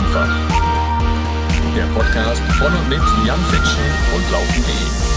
einfach. Der Podcast von und mit Jan Fitschen und Laufen.de.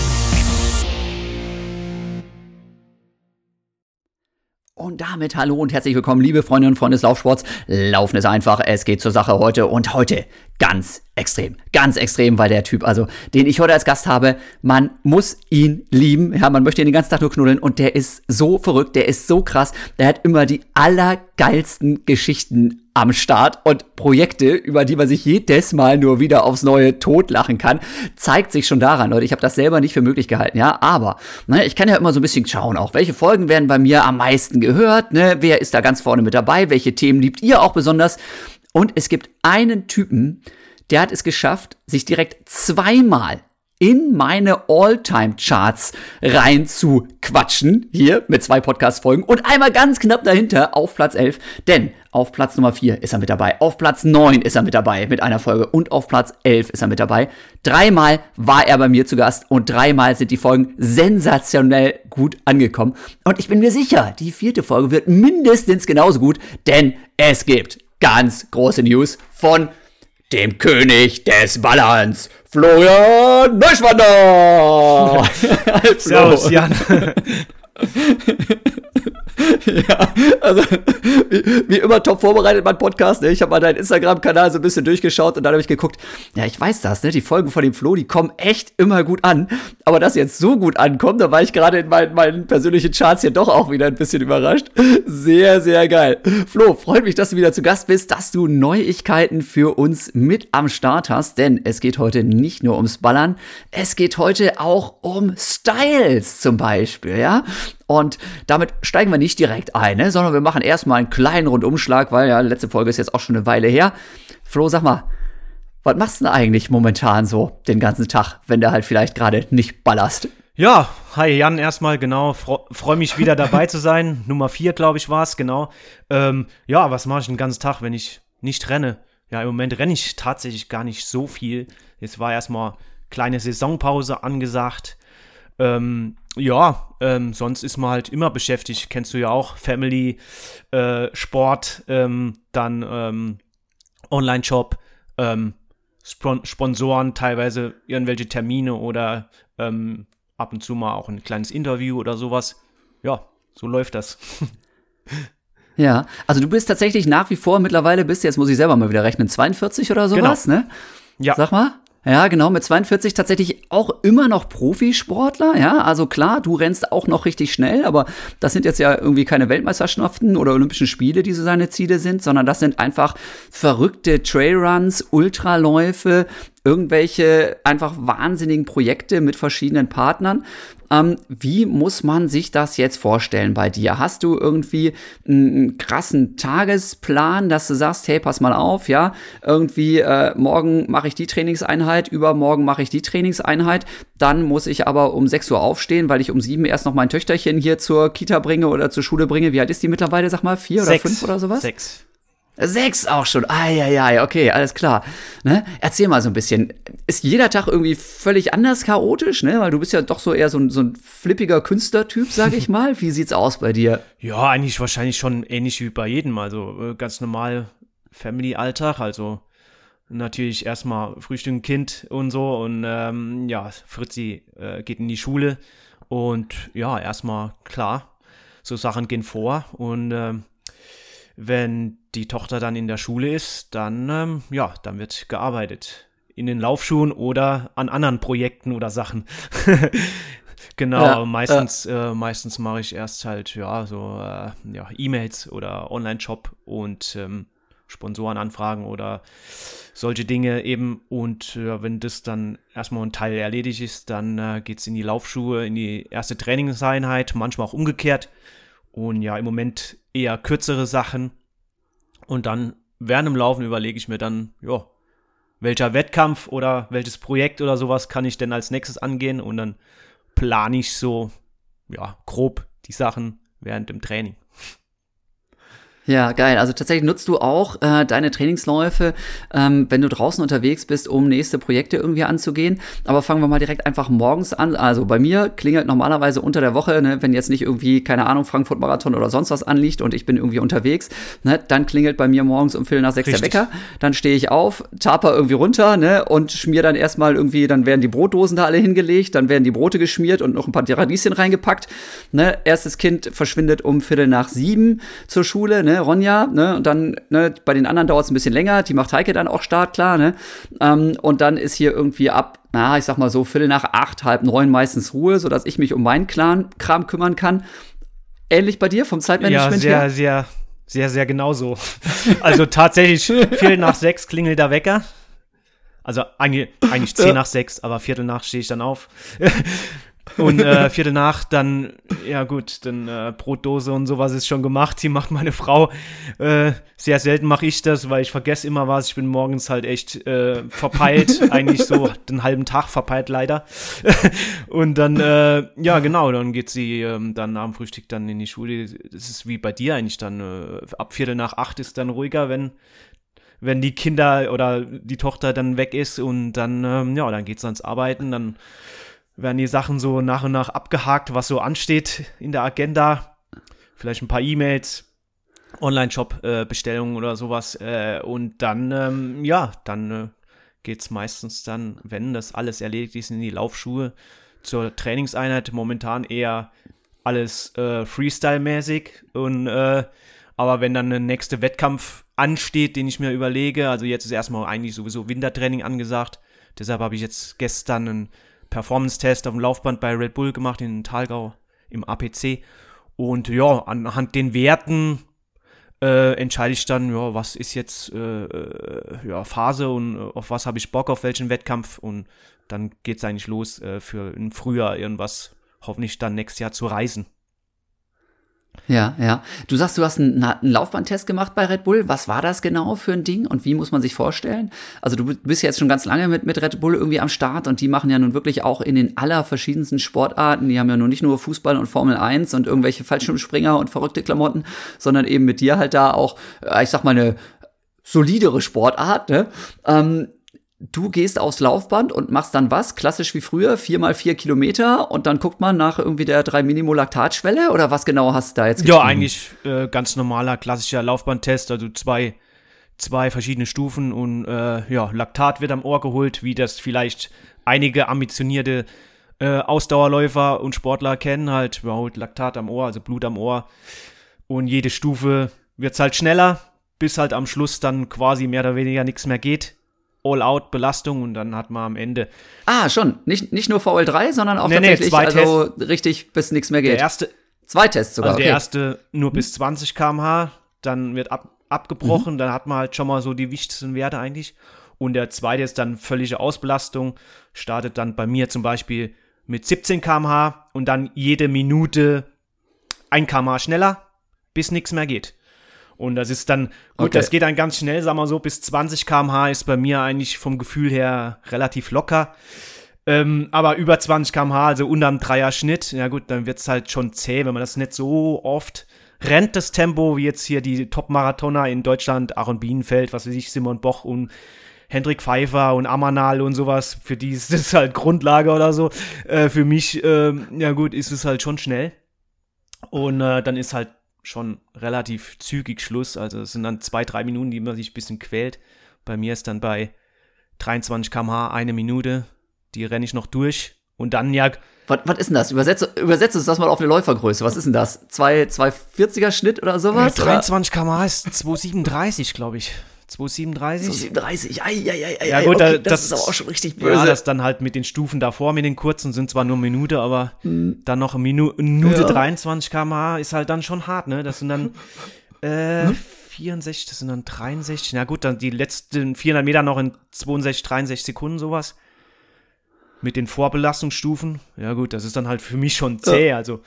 Und damit hallo und herzlich willkommen, liebe Freundinnen und Freunde des Laufsports. Laufen ist einfach, es geht zur Sache heute und heute ganz extrem, weil der Typ, also den ich heute als Gast habe, man muss ihn lieben, ja, man möchte ihn den ganzen Tag nur knuddeln und der ist so verrückt, der ist so krass, der hat immer die allergeilsten Geschichten am Start und Projekte, über die man sich jedes Mal nur wieder aufs Neue totlachen kann, zeigt sich schon daran, Leute. Ich habe das selber nicht für möglich gehalten, ja, aber ich kann ja immer so ein bisschen schauen, auch welche Folgen werden bei mir am meisten gehört, ne? Wer ist da ganz vorne mit dabei, welche Themen liebt ihr auch besonders? Und es gibt einen Typen, der hat es geschafft, sich direkt zweimal in meine All-Time-Charts rein zu quatschen, hier mit 2 Podcast-Folgen und einmal ganz knapp dahinter auf Platz 11, denn auf Platz Nummer 4 ist er mit dabei, auf Platz 9 ist er mit dabei mit einer Folge und auf Platz 11 ist er mit dabei. 3-mal war er bei mir zu Gast und 3-mal sind die Folgen sensationell gut angekommen. Und ich bin mir sicher, die 4. Folge wird mindestens genauso gut, denn es gibt ganz große News von dem König des Ballerns, Florian Neuschwander! Servus, Jan. Ja, also wie immer top vorbereitet mein Podcast, ne? Ich habe mal deinen Instagram-Kanal so ein bisschen durchgeschaut und dann habe ich geguckt, ja, ich weiß das, ne? Die Folgen von dem Flo, die kommen echt immer gut an, aber dass sie jetzt so gut ankommen, da war ich gerade in meinen persönlichen Charts hier doch auch wieder ein bisschen überrascht. Sehr, sehr geil. Flo, freut mich, dass du wieder zu Gast bist, dass du Neuigkeiten für uns mit am Start hast, denn es geht heute nicht nur ums Ballern, es geht heute auch um Styles zum Beispiel, ja? Und damit steigen wir nicht direkt ein, ne? Sondern wir machen erstmal einen kleinen Rundumschlag, weil ja, die letzte Folge ist jetzt auch schon eine Weile her. Flo, sag mal, was machst du denn eigentlich momentan so den ganzen Tag, wenn du halt vielleicht gerade nicht ballerst? Ja, hi Jan, erstmal, genau, freu mich wieder dabei zu sein. Nummer 4, glaube ich, war es, genau. Ja, was mache ich den ganzen Tag, wenn ich nicht renne? Ja, im Moment renne ich tatsächlich gar nicht so viel. Jetzt war erstmal kleine Saisonpause angesagt. Sonst ist man halt immer beschäftigt, kennst du ja auch, Family, Sport, dann Online-Shop, Sponsoren, teilweise irgendwelche Termine oder ab und zu mal auch ein kleines Interview oder sowas. Ja, so läuft das. Ja, also du bist tatsächlich nach wie vor, mittlerweile bist du, jetzt muss ich selber mal wieder rechnen, 42 oder sowas, genau. Ne? Ja. Sag mal. Ja, genau, mit 42 tatsächlich auch immer noch Profisportler, ja, also klar, du rennst auch noch richtig schnell, aber das sind jetzt ja irgendwie keine Weltmeisterschaften oder Olympischen Spiele, die so seine Ziele sind, sondern das sind einfach verrückte Trailruns, Ultraläufe, irgendwelche einfach wahnsinnigen Projekte mit verschiedenen Partnern. Wie muss man sich das jetzt vorstellen bei dir? Hast du irgendwie einen krassen Tagesplan, dass du sagst, hey, pass mal auf, ja, irgendwie morgen mache ich die Trainingseinheit, übermorgen mache ich die Trainingseinheit, dann muss ich aber um 6 Uhr aufstehen, weil ich um 7 erst noch mein Töchterchen hier zur Kita bringe oder zur Schule bringe. Wie alt ist die mittlerweile, sag mal, 4 oder 5 oder sowas? 6. 6 auch schon. Okay, alles klar. Ne? Erzähl mal so ein bisschen. Ist jeder Tag irgendwie völlig anders chaotisch, ne? Weil du bist ja doch so eher so ein flippiger Künstlertyp, sag ich mal. Wie sieht's aus bei dir? Ja, eigentlich wahrscheinlich schon ähnlich wie bei jedem. Also ganz normal Family-Alltag. Also natürlich erstmal Frühstück, Kind und so. Und Fritzi geht in die Schule. Und ja, erstmal klar, so Sachen gehen vor. Und wenn die Tochter dann in der Schule ist, dann dann wird gearbeitet. In den Laufschuhen oder an anderen Projekten oder Sachen. Genau, meistens mache ich erst halt, E-Mails oder Online-Shop und Sponsorenanfragen oder solche Dinge eben. Und wenn das dann erstmal ein Teil erledigt ist, dann geht's in die Laufschuhe, in die erste Trainingseinheit, manchmal auch umgekehrt. Und ja, im Moment eher kürzere Sachen. Und dann während dem Laufen überlege ich mir dann, welcher Wettkampf oder welches Projekt oder sowas kann ich denn als nächstes angehen. Und dann plane ich so, grob die Sachen während dem Training. Ja, geil. Also tatsächlich nutzt du auch deine Trainingsläufe, wenn du draußen unterwegs bist, um nächste Projekte irgendwie anzugehen. Aber fangen wir mal direkt einfach morgens an. Also bei mir klingelt normalerweise unter der Woche, ne, wenn jetzt nicht irgendwie, keine Ahnung, Frankfurt-Marathon oder sonst was anliegt und ich bin irgendwie unterwegs, ne, dann klingelt bei mir morgens um 5:45 der Wecker. Dann stehe ich auf, taper irgendwie runter, ne, und schmier dann erstmal irgendwie, dann werden die Brotdosen da alle hingelegt, dann werden die Brote geschmiert und noch ein paar Radieschen reingepackt. Ne. Erstes Kind verschwindet um 6:45 zur Schule, ne, Ronja, ne, und dann, ne, bei den anderen dauert es ein bisschen länger, die macht Heike dann auch startklar, ne, und dann ist hier irgendwie ab, ich sag mal so 7:45, 8:30, 9 meistens Ruhe, sodass ich mich um meinen Kram kümmern kann. Ähnlich bei dir vom Zeitmanagement her? Ja, sehr genau so. Also tatsächlich 5:45 klingelt der Wecker. Also eigentlich 5:10, aber 5:45 stehe ich dann auf. Und 5:45 dann, ja gut, dann Brotdose und sowas ist schon gemacht. Die macht meine Frau. Sehr selten mache ich das, weil ich vergesse immer was. Ich bin morgens halt echt verpeilt. Eigentlich so den halben Tag verpeilt leider. Und dann, ja genau, dann geht sie dann nach dem Frühstück dann in die Schule. Das ist wie bei dir eigentlich dann. Ab 7:45 ist dann ruhiger, wenn die Kinder oder die Tochter dann weg ist. Und dann, ja, dann geht's ans Arbeiten. Dann werden die Sachen so nach und nach abgehakt, was so ansteht in der Agenda. Vielleicht ein paar E-Mails, Online-Shop-Bestellungen oder sowas. Und dann, dann geht's meistens dann, wenn das alles erledigt ist, in die Laufschuhe zur Trainingseinheit. Momentan eher alles Freestyle-mäßig. Und aber wenn dann der nächste Wettkampf ansteht, den ich mir überlege, also jetzt ist erstmal eigentlich sowieso Wintertraining angesagt. Deshalb habe ich jetzt gestern einen Performance-Test auf dem Laufband bei Red Bull gemacht in Thalgau im APC. Und ja, anhand den Werten entscheide ich dann, ja, was ist jetzt Phase und auf was habe ich Bock, auf welchen Wettkampf. Und dann geht es eigentlich los, für im Frühjahr irgendwas, hoffentlich dann nächstes Jahr zu reisen. Ja. Du sagst, du hast einen Laufbahntest gemacht bei Red Bull. Was war das genau für ein Ding und wie muss man sich vorstellen? Also du bist ja jetzt schon ganz lange mit Red Bull irgendwie am Start und die machen ja nun wirklich auch in den allerverschiedensten Sportarten. Die haben ja nun nicht nur Fußball und Formel 1 und irgendwelche Fallschirmspringer und verrückte Klamotten, sondern eben mit dir halt da auch, ich sag mal, eine solidere Sportart, ne? Du gehst aufs Laufband und machst dann was? Klassisch wie früher, 4x4 Kilometer und dann guckt man nach irgendwie der 3-Millimol-Laktatschwelle oder was genau hast du da jetzt getan? Ja, eigentlich ganz normaler, klassischer Laufbandtest, also zwei verschiedene Stufen und Laktat wird am Ohr geholt, wie das vielleicht einige ambitionierte Ausdauerläufer und Sportler kennen, halt, man holt Laktat am Ohr, also Blut am Ohr und jede Stufe wird's halt schneller, bis halt am Schluss dann quasi mehr oder weniger nichts mehr geht. All-Out-Belastung und dann hat man am Ende. Schon. Nicht nur VL3, sondern auch tatsächlich also richtig, bis nichts mehr geht. Der erste. 2 Tests sogar. Also der erste nur bis 20 km/h, dann wird abgebrochen, dann hat man halt schon mal so die wichtigsten Werte eigentlich. Und der zweite ist dann völlige Ausbelastung, startet dann bei mir zum Beispiel mit 17 km/h und dann jede Minute 1 km/h schneller, bis nichts mehr geht. Und das ist dann, gut, okay. Das geht dann ganz schnell, sagen wir so, bis 20 km/h ist bei mir eigentlich vom Gefühl her relativ locker. Aber über 20 km/h, also unterm Dreier-Schnitt, ja gut, dann wird es halt schon zäh, wenn man das nicht so oft rennt, das Tempo, wie jetzt hier die Top-Marathoner in Deutschland, Aaron Bienenfeld, was weiß ich, Simon Boch und Hendrik Pfeiffer und Amanal und sowas, für die ist das halt Grundlage oder so. Für mich, ja gut, ist es halt schon schnell. Und dann ist halt schon relativ zügig Schluss, also es sind dann 2-3 Minuten, die man sich ein bisschen quält. Bei mir ist dann bei 23 km/h 1 Minute, die renne ich noch durch und dann ja. Was ist denn das? Übersetze uns das mal auf eine Läufergröße. Was ist denn das? 2,40er Schnitt oder sowas? 23 km/h ist 2,37, glaube ich. 2,37? 2,37, ja gut, okay, das ist aber auch schon richtig böse. Ja, das dann halt mit den Stufen davor, mit den kurzen, sind zwar nur eine Minute, aber dann noch eine Minute 23 km/h ist halt dann schon hart, ne? Das sind dann 64, das sind dann 63. Na gut, dann die letzten 400 Meter noch in 62, 63 Sekunden sowas. Mit den Vorbelastungsstufen. Ja gut, das ist dann halt für mich schon zäh, also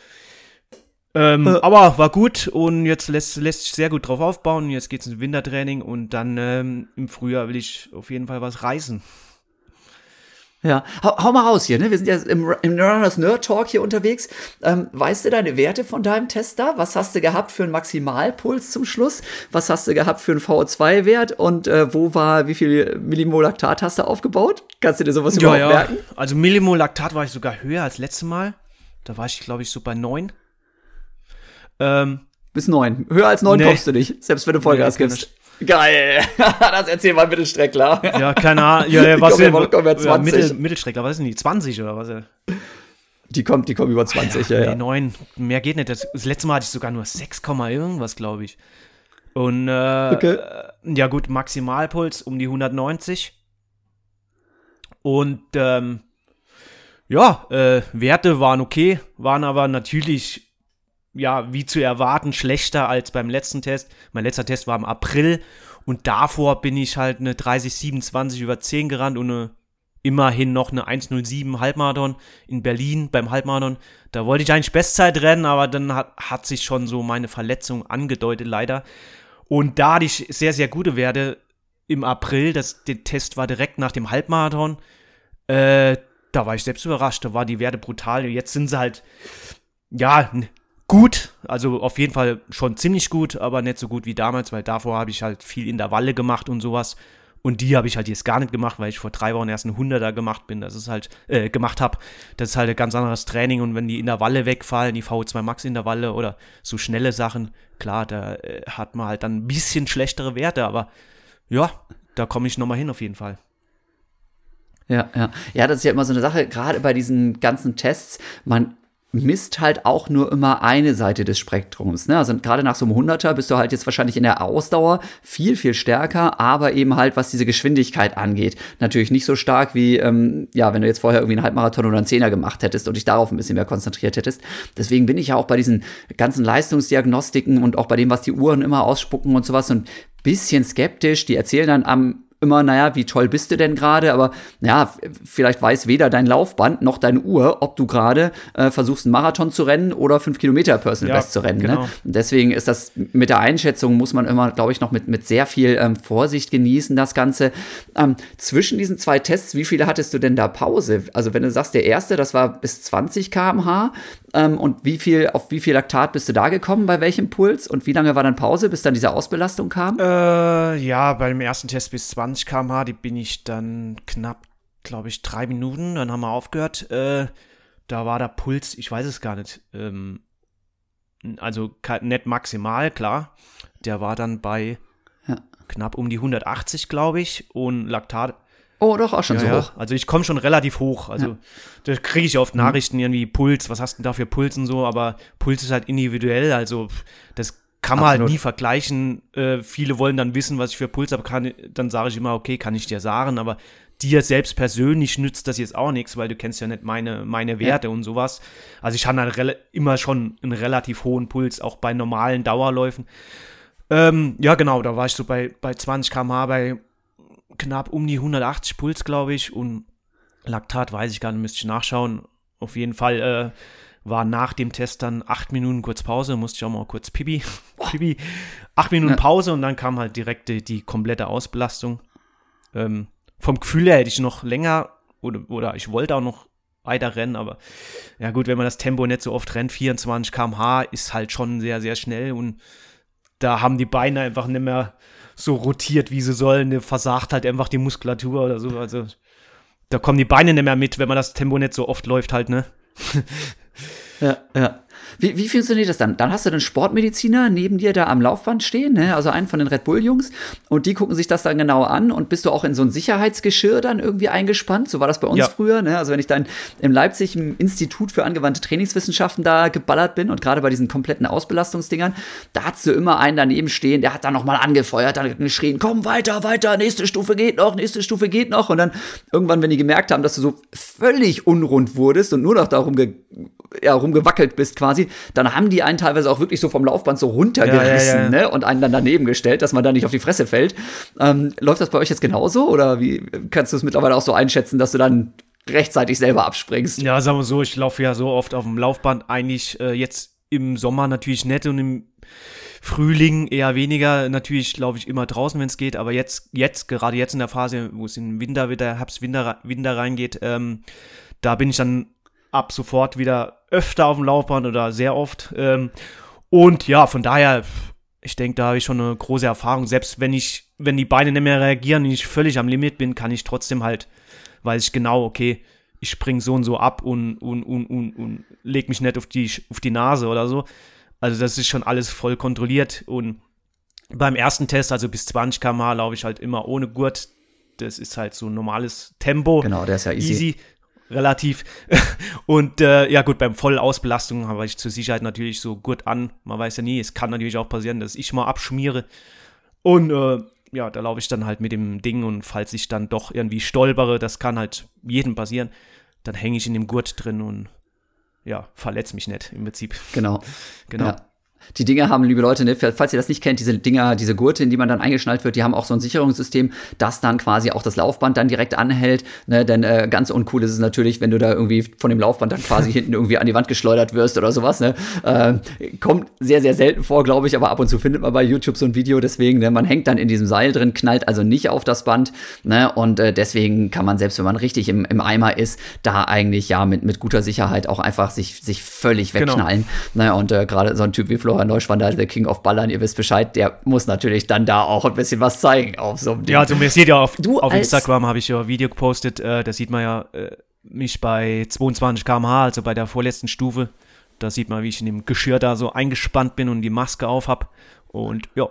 aber war gut und jetzt lässt sich sehr gut drauf aufbauen. Jetzt geht's ins Wintertraining und dann im Frühjahr will ich auf jeden Fall was reisen. Ja, hau mal raus hier, ne? Wir sind ja im Runners Nerd Talk hier unterwegs. Weißt du deine Werte von deinem Test da? Was hast du gehabt für einen Maximalpuls zum Schluss? Was hast du gehabt für einen VO2-Wert? Und wie viel Millimol-Laktat hast du aufgebaut? Kannst du dir sowas überhaupt merken? Also Millimol-Laktat war ich sogar höher als letztes Mal. Da war ich, glaube ich, so bei 9. Bis 9. Höher als 9 kommst du nicht, selbst wenn du Vollgas gibst. Geil. Das erzähl mal Mittelstreckler. Ja, keine Ahnung. Ja, was denn? Mittelstreckler, was ist denn die? 20 oder was? Die kommen über 20, ja. 9, mehr geht nicht. Das letzte Mal hatte ich sogar nur 6, irgendwas, glaube ich. Und okay. Ja gut, Maximalpuls um die 190. Und Werte waren okay, waren aber natürlich, ja, wie zu erwarten, schlechter als beim letzten Test. Mein letzter Test war im April und davor bin ich halt eine 30,27 über 10 gerannt und immerhin noch eine 1,07 Halbmarathon in Berlin beim Halbmarathon. Da wollte ich eigentlich Bestzeit rennen, aber dann hat sich schon so meine Verletzung angedeutet, leider. Und da hatte ich sehr, sehr gute Werte im April. Der Test war direkt nach dem Halbmarathon. Da war ich selbst überrascht. Da waren die Werte brutal. Jetzt sind sie halt, ja, gut, also auf jeden Fall schon ziemlich gut, aber nicht so gut wie damals, weil davor habe ich halt viel Intervalle gemacht und sowas. Und die habe ich halt jetzt gar nicht gemacht, weil ich vor 3 Wochen erst einen 100er gemacht habe. Das ist halt ein ganz anderes Training und wenn die Intervalle wegfallen, die VO2 Max Intervalle oder so schnelle Sachen, klar, da hat man halt dann ein bisschen schlechtere Werte, aber ja, da komme ich nochmal hin auf jeden Fall. Ja, das ist ja immer so eine Sache, gerade bei diesen ganzen Tests, man misst halt auch nur immer eine Seite des Spektrums, ne? Also gerade nach so einem 100er bist du halt jetzt wahrscheinlich in der Ausdauer viel, viel stärker, aber eben halt, was diese Geschwindigkeit angeht, natürlich nicht so stark wie, wenn du jetzt vorher irgendwie einen Halbmarathon oder einen 10er gemacht hättest und dich darauf ein bisschen mehr konzentriert hättest. Deswegen bin ich ja auch bei diesen ganzen Leistungsdiagnostiken und auch bei dem, was die Uhren immer ausspucken und sowas, so ein bisschen skeptisch. Die erzählen dann immer, wie toll bist du denn gerade, aber vielleicht weiß weder dein Laufband noch deine Uhr, ob du gerade versuchst, einen Marathon zu rennen oder 5 Kilometer Personal Best zu rennen. Genau. Ne? Und deswegen ist das mit der Einschätzung, muss man immer, glaube ich, noch mit sehr viel Vorsicht genießen, das Ganze. Zwischen diesen 2 Tests, wie viele hattest du denn da Pause? Also wenn du sagst, der erste, das war bis 20 km/h, und auf wie viel Laktat bist du da gekommen, bei welchem Puls? Und wie lange war dann Pause, bis dann diese Ausbelastung kam? Beim ersten Test bis 20 km/h, die bin ich dann knapp, glaube ich, 3 Minuten, dann haben wir aufgehört. Da war der Puls, ich weiß es gar nicht, also nicht maximal, klar. Der war dann bei knapp um die 180, glaube ich, und Laktat. Oh, doch, auch schon so hoch. Also ich komme schon relativ hoch. Also da kriege ich oft Nachrichten, irgendwie Puls, was hast du denn da für Puls und so, aber Puls ist halt individuell, also das kann man halt nie vergleichen. Viele wollen dann wissen, was ich für Puls habe, dann sage ich immer, okay, kann ich dir sagen, aber dir selbst persönlich nützt das jetzt auch nichts, weil du kennst ja nicht meine Werte und sowas. Also ich habe halt immer schon einen relativ hohen Puls, auch bei normalen Dauerläufen. Genau, da war ich so bei 20 km/h, bei knapp um die 180 Puls, glaube ich, und Laktat weiß ich gar nicht, müsste ich nachschauen. Auf jeden Fall war nach dem Test dann 8 Minuten kurz Pause, musste ich auch mal kurz Pipi. 8 Minuten Pause und dann kam halt direkt die komplette Ausbelastung. Vom Gefühl her hätte ich noch länger oder ich wollte auch noch weiter rennen, aber ja gut, wenn man das Tempo nicht so oft rennt, 24 km/h ist halt schon sehr, sehr schnell und da haben die Beine einfach nicht mehr so rotiert, wie sie sollen. Der versagt halt einfach die Muskulatur oder so. Also da kommen die Beine nicht mehr mit, wenn man das Tempo nicht so oft läuft halt, ne? Ja. Wie funktioniert das dann? Dann hast du den Sportmediziner neben dir da am Laufband stehen, ne? Also einen von den Red Bull-Jungs, und die gucken sich das dann genau an, und bist du auch in so ein Sicherheitsgeschirr dann irgendwie eingespannt? So war das bei uns früher, ne? Also wenn ich dann in Leipzig im Institut für angewandte Trainingswissenschaften da geballert bin und gerade bei diesen kompletten Ausbelastungsdingern, da hattest du immer einen daneben stehen, der hat dann nochmal angefeuert, dann geschrien, komm, weiter, nächste Stufe geht noch, und dann irgendwann, wenn die gemerkt haben, dass du so völlig unrund wurdest und nur noch darum rumgewackelt bist quasi, dann haben die einen teilweise auch wirklich so vom Laufband so runtergerissen, ne? Und einen dann daneben gestellt, dass man da nicht auf die Fresse fällt. Läuft das bei euch jetzt genauso, oder wie kannst du es mittlerweile auch so einschätzen, dass du dann rechtzeitig selber abspringst? Ja, sagen wir so, ich laufe ja so oft auf dem Laufband, eigentlich jetzt im Sommer natürlich nicht und im Frühling eher weniger. Natürlich laufe ich immer draußen, wenn es geht, aber gerade jetzt in der Phase, wo es in den Herbst-Winter reingeht, da bin ich dann ab sofort wieder öfter auf dem Laufband oder sehr oft. Und ja, von daher, ich denke, da habe ich schon eine große Erfahrung. Selbst wenn die Beine nicht mehr reagieren und ich völlig am Limit bin, kann ich trotzdem halt, weiß ich genau, okay, ich springe so und so ab und leg mich nicht auf die Nase oder so. Also das ist schon alles voll kontrolliert. Und beim ersten Test, also bis 20 km/h, laufe ich halt immer ohne Gurt. Das ist halt so ein normales Tempo. Genau, der ist ja easy. Relativ. Und ja gut, beim Vollausbelastung habe ich zur Sicherheit natürlich so Gurt an. Man weiß ja nie, es kann natürlich auch passieren, dass ich mal abschmiere. Und ja, da laufe ich dann halt mit dem Ding und falls ich dann doch irgendwie stolpere, das kann halt jedem passieren, dann hänge ich in dem Gurt drin und ja, verletze mich nicht im Prinzip. Genau. Ja. Die Dinger haben, liebe Leute, ne, falls ihr das nicht kennt, diese Dinger, diese Gurte, in die man dann eingeschnallt wird, die haben auch so ein Sicherungssystem, das dann quasi auch das Laufband dann direkt anhält, ne, denn ganz uncool ist es natürlich, wenn du da irgendwie von dem Laufband dann quasi hinten irgendwie an die Wand geschleudert wirst oder sowas, ne, kommt sehr, sehr selten vor, glaube ich, aber ab und zu findet man bei YouTube so ein Video, deswegen, ne, man hängt dann in diesem Seil drin, knallt also nicht auf das Band, ne, und deswegen kann man, selbst wenn man richtig im Eimer ist, da eigentlich ja mit guter Sicherheit auch einfach sich völlig wegknallen, genau. Ne, und gerade so ein Typ wie Florian Neuschwander, der King of Ballern, ihr wisst Bescheid, der muss natürlich dann da auch ein bisschen was zeigen auf so einem Ding. Ja, also mir seht ja auf Instagram habe ich ja ein Video gepostet, da sieht man ja mich bei 22 km/h, also bei der vorletzten Stufe, da sieht man, wie ich in dem Geschirr da so eingespannt bin und die Maske auf habe und ja.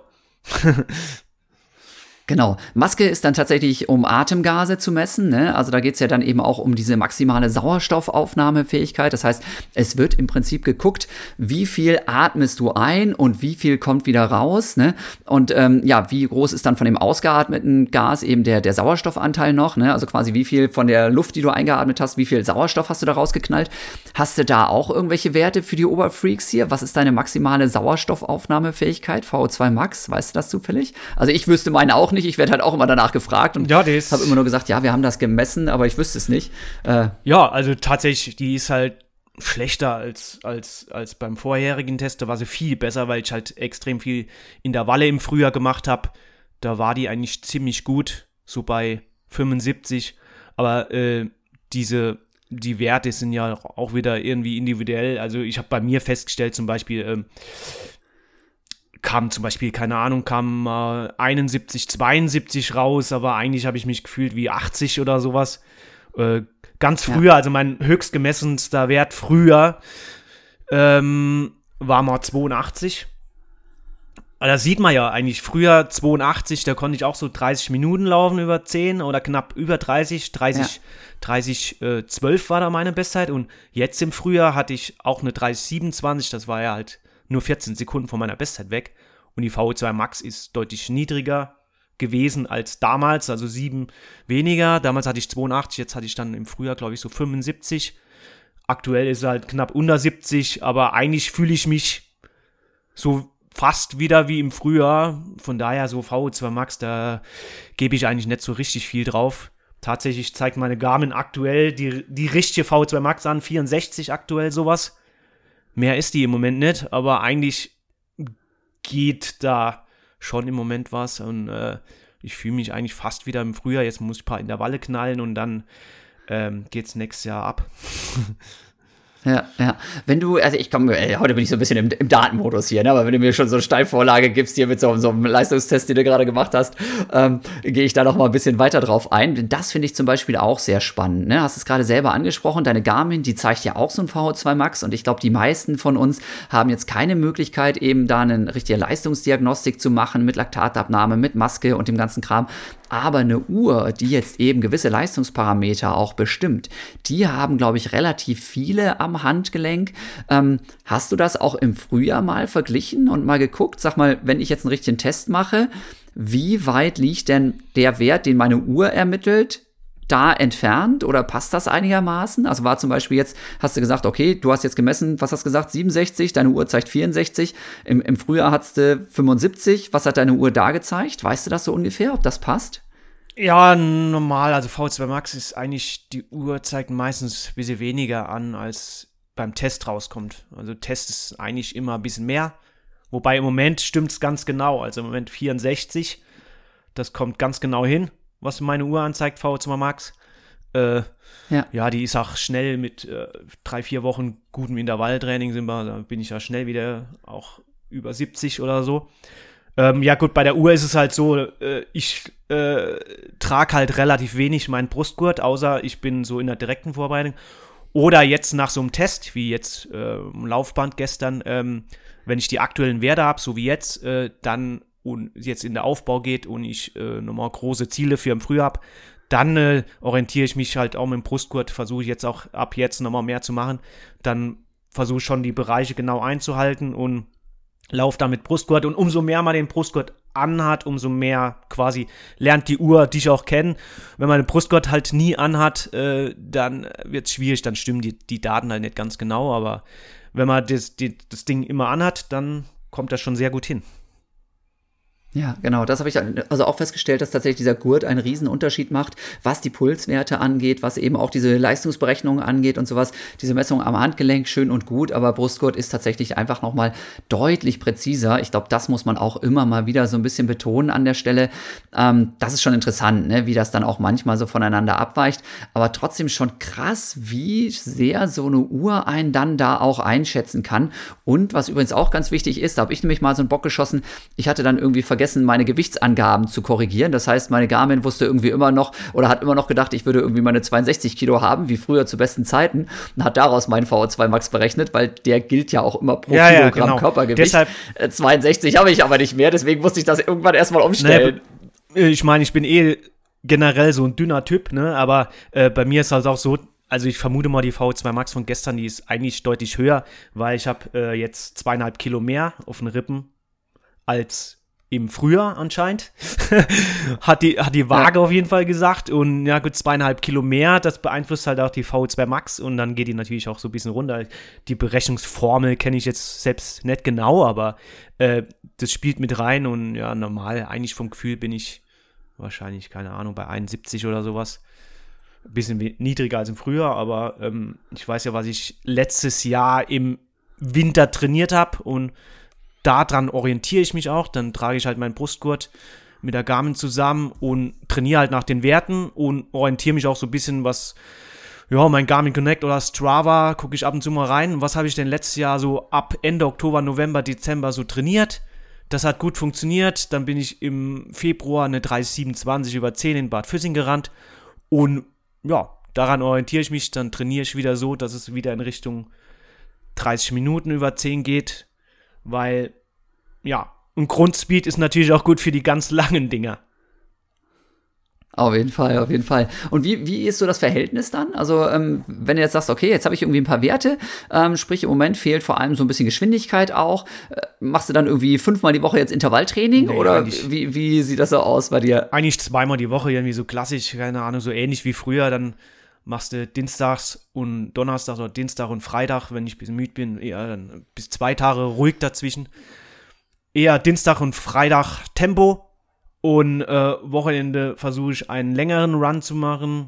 Genau. Maske ist dann tatsächlich, um Atemgase zu messen, ne? Also da geht es ja dann eben auch um diese maximale Sauerstoffaufnahmefähigkeit. Das heißt, es wird im Prinzip geguckt, wie viel atmest du ein und wie viel kommt wieder raus, ne? Und ja, wie groß ist dann von dem ausgeatmeten Gas eben der Sauerstoffanteil noch, ne? Also quasi wie viel von der Luft, die du eingeatmet hast, wie viel Sauerstoff hast du da rausgeknallt? Hast du da auch irgendwelche Werte für die Oberfreaks hier? Was ist deine maximale Sauerstoffaufnahmefähigkeit? VO2 Max, weißt du das zufällig? Also ich wüsste meine auch nicht, ich werde halt auch immer danach gefragt und habe immer nur gesagt, ja, wir haben das gemessen, aber ich wüsste es nicht. Ja, also tatsächlich, die ist halt schlechter als beim vorherigen Test, da war sie viel besser, weil ich halt extrem viel Intervalle im Frühjahr gemacht habe, da war die eigentlich ziemlich gut, so bei 75, aber die Werte sind ja auch wieder irgendwie individuell, also ich habe bei mir festgestellt zum Beispiel, kam 71, 72 raus, aber eigentlich habe ich mich gefühlt wie 80 oder sowas. Ganz früher, also mein höchst gemessenster Wert früher war mal 82. Da sieht man ja eigentlich, früher 82, da konnte ich auch so 30 Minuten laufen über 10 oder knapp über 30, 12 war da meine Bestzeit und jetzt im Frühjahr hatte ich auch eine 30,27, das war ja halt nur 14 Sekunden von meiner Bestzeit weg und die VO2 Max ist deutlich niedriger gewesen als damals, also 7 weniger. Damals hatte ich 82, jetzt hatte ich dann im Frühjahr, glaube ich, so 75. Aktuell ist es halt knapp unter 70, aber eigentlich fühle ich mich so fast wieder wie im Frühjahr. Von daher so VO2 Max, da gebe ich eigentlich nicht so richtig viel drauf. Tatsächlich zeigt meine Garmin aktuell die richtige VO2 Max an, 64 aktuell sowas. Mehr ist die im Moment nicht, aber eigentlich geht da schon im Moment was und ich fühle mich eigentlich fast wieder im Frühjahr. Jetzt muss ich ein paar Intervalle knallen und dann geht's nächstes Jahr ab. Ja. Wenn du, also heute bin ich so ein bisschen im Datenmodus hier, ne? Aber wenn du mir schon so eine Steilvorlage gibst hier mit so einem Leistungstest, den du gerade gemacht hast, gehe ich da noch mal ein bisschen weiter drauf ein. Denn das finde ich zum Beispiel auch sehr spannend, ne? Hast es gerade selber angesprochen, deine Garmin, die zeigt ja auch so ein VO2 Max und ich glaube, die meisten von uns haben jetzt keine Möglichkeit, eben da eine richtige Leistungsdiagnostik zu machen mit Laktatabnahme, mit Maske und dem ganzen Kram. Aber eine Uhr, die jetzt eben gewisse Leistungsparameter auch bestimmt, die haben, glaube ich, relativ viele am Handgelenk. Hast du das auch im Frühjahr mal verglichen und mal geguckt? Sag mal, wenn ich jetzt einen richtigen Test mache, wie weit liegt denn der Wert, den meine Uhr ermittelt, da entfernt oder passt das einigermaßen? Also war zum Beispiel jetzt, hast du gesagt, okay, du hast jetzt gemessen, was hast du gesagt, 67, deine Uhr zeigt 64, im Frühjahr hattest du 75, was hat deine Uhr da gezeigt? Weißt du das so ungefähr, ob das passt? Ja, normal, also VO2 Max ist eigentlich, die Uhr zeigt meistens ein bisschen weniger an, als beim Test rauskommt. Also Test ist eigentlich immer ein bisschen mehr, Wobei im Moment stimmt es ganz genau. Also im Moment 64. Das kommt ganz genau hin, was meine Uhr anzeigt, VO2 Max. Ja, die ist auch schnell mit 3-4 Wochen gutem Intervalltraining da bin ich ja schnell wieder auch über 70 oder so. Ja gut, bei der Uhr ist es halt so, ich trage halt relativ wenig meinen Brustgurt, außer ich bin so in der direkten Vorbereitung. Oder jetzt nach so einem Test, wie jetzt im Laufband gestern, wenn ich die aktuellen Werte habe, so wie jetzt, dann und jetzt in der Aufbau geht und ich nochmal große Ziele für im Frühjahr habe, dann orientiere ich mich halt auch mit dem Brustgurt, versuche ich jetzt auch ab jetzt nochmal mehr zu machen. Dann versuche ich schon die Bereiche genau einzuhalten und laufe da mit Brustgurt. Und umso mehr man den Brustgurt anhat, umso mehr quasi lernt die Uhr dich auch kennen. Wenn man den Brustgurt halt nie anhat, dann wird es schwierig, dann stimmen die Daten halt nicht ganz genau. Aber wenn man das Ding immer anhat, dann kommt das schon sehr gut hin. Ja, genau, das habe ich also auch festgestellt, dass tatsächlich dieser Gurt einen riesen Unterschied macht, was die Pulswerte angeht, was eben auch diese Leistungsberechnungen angeht und sowas. Diese Messung am Handgelenk, schön und gut, aber Brustgurt ist tatsächlich einfach nochmal deutlich präziser. Ich glaube, das muss man auch immer mal wieder so ein bisschen betonen an der Stelle. Das ist schon interessant, ne, wie das dann auch manchmal so voneinander abweicht, aber trotzdem schon krass, wie sehr so eine Uhr einen dann da auch einschätzen kann. Und was übrigens auch ganz wichtig ist, da habe ich nämlich mal so einen Bock geschossen, ich hatte dann irgendwie vergessen, meine Gewichtsangaben zu korrigieren. Das heißt, meine Garmin wusste irgendwie immer noch oder hat immer noch gedacht, ich würde irgendwie meine 62 Kilo haben, wie früher zu besten Zeiten, und hat daraus meinen VO2 Max berechnet, weil der gilt ja auch immer pro Kilogramm genau. Körpergewicht. Deshalb 62 habe ich aber nicht mehr, deswegen musste ich das irgendwann erstmal umstellen. Ich meine, ich bin generell so ein dünner Typ, ne? Aber bei mir ist halt auch so, also ich vermute mal, die VO2 Max von gestern, die ist eigentlich deutlich höher, weil ich habe jetzt 2,5 Kilo mehr auf den Rippen als im Frühjahr anscheinend, hat die Waage auf jeden Fall gesagt. Und ja gut, 2,5 Kilo mehr, das beeinflusst halt auch die VO2 Max und dann geht die natürlich auch so ein bisschen runter. Die Berechnungsformel kenne ich jetzt selbst nicht genau, aber das spielt mit rein und ja, normal, eigentlich vom Gefühl bin ich wahrscheinlich, keine Ahnung, bei 71 oder sowas. Ein bisschen niedriger als im Frühjahr, aber ich weiß ja, was ich letztes Jahr im Winter trainiert habe und daran orientiere ich mich auch, dann trage ich halt meinen Brustgurt mit der Garmin zusammen und trainiere halt nach den Werten und orientiere mich auch so ein bisschen, was, ja, mein Garmin Connect oder Strava, gucke ich ab und zu mal rein. Was habe ich denn letztes Jahr so ab Ende Oktober, November, Dezember so trainiert? Das hat gut funktioniert. Dann bin ich im Februar eine 30,27 über 10 in Bad Füssing gerannt und ja, daran orientiere ich mich, dann trainiere ich wieder so, dass es wieder in Richtung 30 Minuten über 10 geht. Weil, ja, ein Grundspeed ist natürlich auch gut für die ganz langen Dinger. Auf jeden Fall, auf jeden Fall. Und wie ist so das Verhältnis dann? Also, wenn du jetzt sagst, okay, jetzt habe ich irgendwie ein paar Werte, sprich im Moment fehlt vor allem so ein bisschen Geschwindigkeit auch. Machst du dann irgendwie 5-mal die Woche jetzt Intervalltraining? Nee, oder wie sieht das so aus bei dir? Eigentlich 2-mal die Woche, irgendwie so klassisch, keine Ahnung, so ähnlich wie früher. Dann machst du Dienstags und Donnerstags oder Dienstag und Freitag, wenn ich ein bisschen müde bin, eher dann bis 2 Tage ruhig dazwischen. Eher Dienstag und Freitag Tempo und Wochenende versuche ich einen längeren Run zu machen,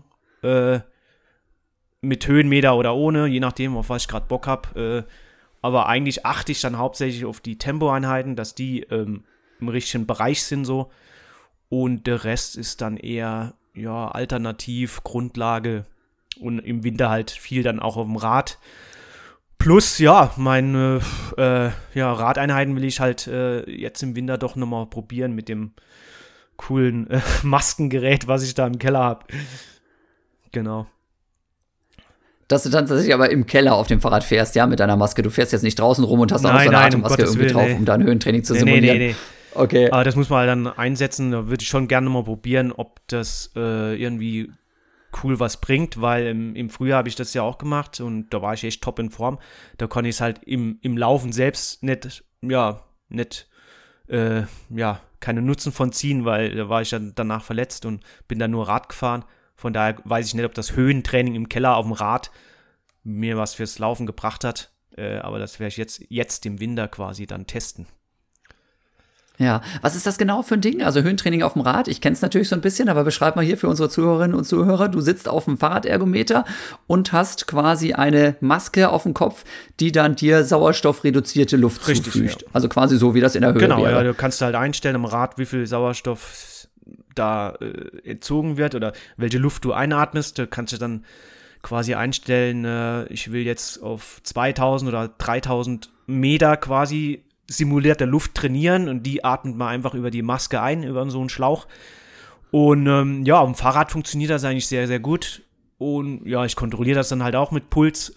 mit Höhenmeter oder ohne, je nachdem, auf was ich gerade Bock habe. Aber eigentlich achte ich dann hauptsächlich auf die Tempoeinheiten, dass die im richtigen Bereich sind so. Und der Rest ist dann eher, ja, alternativ, Grundlage. Und im Winter halt viel dann auch auf dem Rad. Plus, ja, meine Radeinheiten will ich halt jetzt im Winter doch nochmal probieren mit dem coolen Maskengerät, was ich da im Keller habe. Genau. Dass du dann tatsächlich aber im Keller auf dem Fahrrad fährst, ja, mit deiner Maske. Du fährst jetzt nicht draußen rum und hast auch noch so eine Atemmaske irgendwie drauf, um dein Höhentraining zu simulieren. Nee. Okay. Aber das muss man halt dann einsetzen. Da würde ich schon gerne mal probieren, ob das irgendwie cool was bringt, weil im Frühjahr habe ich das ja auch gemacht und da war ich echt top in Form. Da konnte ich es halt im Laufen selbst keine Nutzen von ziehen, weil da war ich dann danach verletzt und bin dann nur Rad gefahren. Von daher weiß ich nicht, ob das Höhentraining im Keller auf dem Rad mir was fürs Laufen gebracht hat. Aber das werde ich jetzt im Winter quasi dann testen. Ja, was ist das genau für ein Ding? Also Höhentraining auf dem Rad, ich kenne es natürlich so ein bisschen, aber beschreib mal hier für unsere Zuhörerinnen und Zuhörer, du sitzt auf dem Fahrradergometer und hast quasi eine Maske auf dem Kopf, die dann dir sauerstoffreduzierte Luft zufügt. Ja. Also quasi so, wie das in der Höhe wäre. Genau, ja, du kannst halt einstellen am Rad, wie viel Sauerstoff da entzogen wird oder welche Luft du einatmest. Da kannst du dann quasi einstellen, ich will jetzt auf 2000 oder 3000 Meter quasi simulierte Luft trainieren und die atmet man einfach über die Maske ein, über so einen Schlauch. Und auf dem Fahrrad funktioniert das eigentlich sehr, sehr gut. Und ja, ich kontrolliere das dann halt auch mit Puls,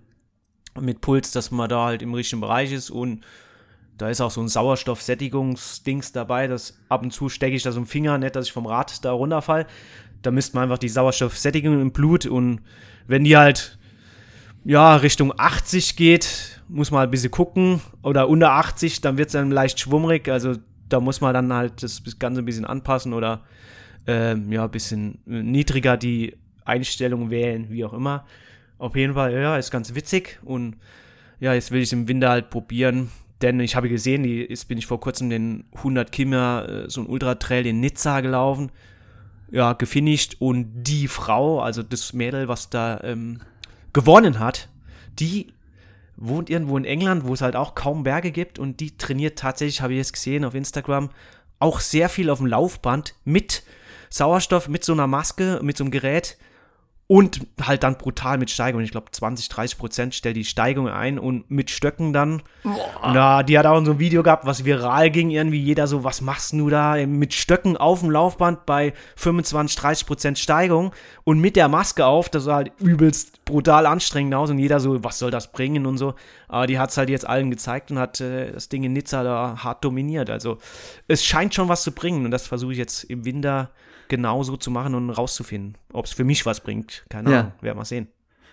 dass man da halt im richtigen Bereich ist. Und da ist auch so ein Sauerstoffsättigungsdings dabei, das ab und zu stecke ich da so einen Finger, nicht, dass ich vom Rad da runterfall. Da misst man einfach die Sauerstoffsättigung im Blut und wenn die halt Richtung 80 geht, muss man halt ein bisschen gucken. Oder unter 80, dann wird es dann leicht schwummrig. Also da muss man dann halt das Ganze ein bisschen anpassen oder ein bisschen niedriger die Einstellung wählen, wie auch immer. Auf jeden Fall, ja, ist ganz witzig. Und ja, jetzt will ich es im Winter halt probieren. Denn ich habe gesehen, bin ich vor kurzem den 100 Kilometer, so ein Ultratrail in Nizza gelaufen. Ja, gefinisht. Und die Frau, also das Mädel, was da gewonnen hat, die wohnt irgendwo in England, wo es halt auch kaum Berge gibt und die trainiert tatsächlich, habe ich jetzt gesehen auf Instagram, auch sehr viel auf dem Laufband mit Sauerstoff, mit so einer Maske, mit so einem Gerät und halt dann brutal mit Steigung. Ich glaube 20-30% stellt die Steigung ein und mit Stöcken dann. Na, die hat auch so ein Video gehabt, was viral ging, irgendwie jeder so, was machst du da mit Stöcken auf dem Laufband bei 25-30% Steigung und mit der Maske auf, das sah halt übelst brutal anstrengend aus und jeder so, was soll das bringen und so. Aber die hat es halt jetzt allen gezeigt und hat das Ding in Nizza da hart dominiert. Also es scheint schon was zu bringen und das versuche ich jetzt im Winter genauso zu machen und rauszufinden, ob es für mich was bringt. Keine Ahnung, werden wir sehen.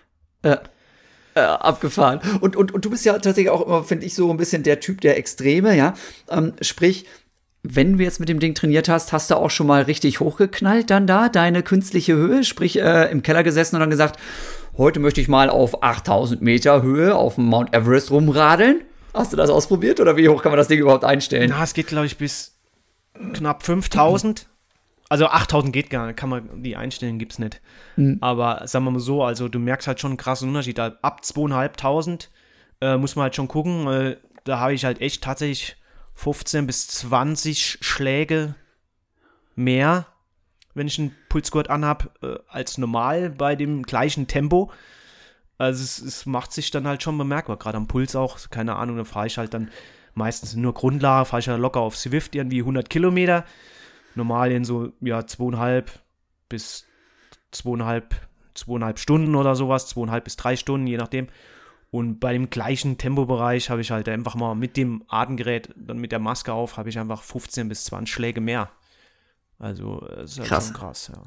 Abgefahren. Und du bist ja tatsächlich auch immer, finde ich, so ein bisschen der Typ der Extreme, ja. Sprich, wenn du jetzt mit dem Ding trainiert hast du auch schon mal richtig hochgeknallt dann da, deine künstliche Höhe, sprich im Keller gesessen und dann gesagt, heute möchte ich mal auf 8000 Meter Höhe auf dem Mount Everest rumradeln. Hast du das ausprobiert oder wie hoch kann man das Ding überhaupt einstellen? Na, es geht, glaube ich, bis knapp 5000. Also 8000 geht gar nicht, kann man die einstellen, gibt's nicht. Aber sagen wir mal so, also du merkst halt schon einen krassen Unterschied. Ab 2500 muss man halt schon gucken. Da habe ich halt echt tatsächlich 15 bis 20 Schläge mehr, wenn ich einen Pulsgurt anhab, als normal bei dem gleichen Tempo. Also es macht sich dann halt schon bemerkbar, gerade am Puls auch. Keine Ahnung, da fahre ich halt dann meistens nur Grundlage, fahre ich halt locker auf Zwift irgendwie 100 Kilometer. Normal in so, 2,5 bis 2,5 Stunden oder sowas, 2,5 bis 3 Stunden, je nachdem. Und bei dem gleichen Tempobereich habe ich halt einfach mal mit dem Atemgerät, dann mit der Maske auf, habe ich einfach 15 bis 20 Schläge mehr. Also, das ist halt krass. Schon krass, ja.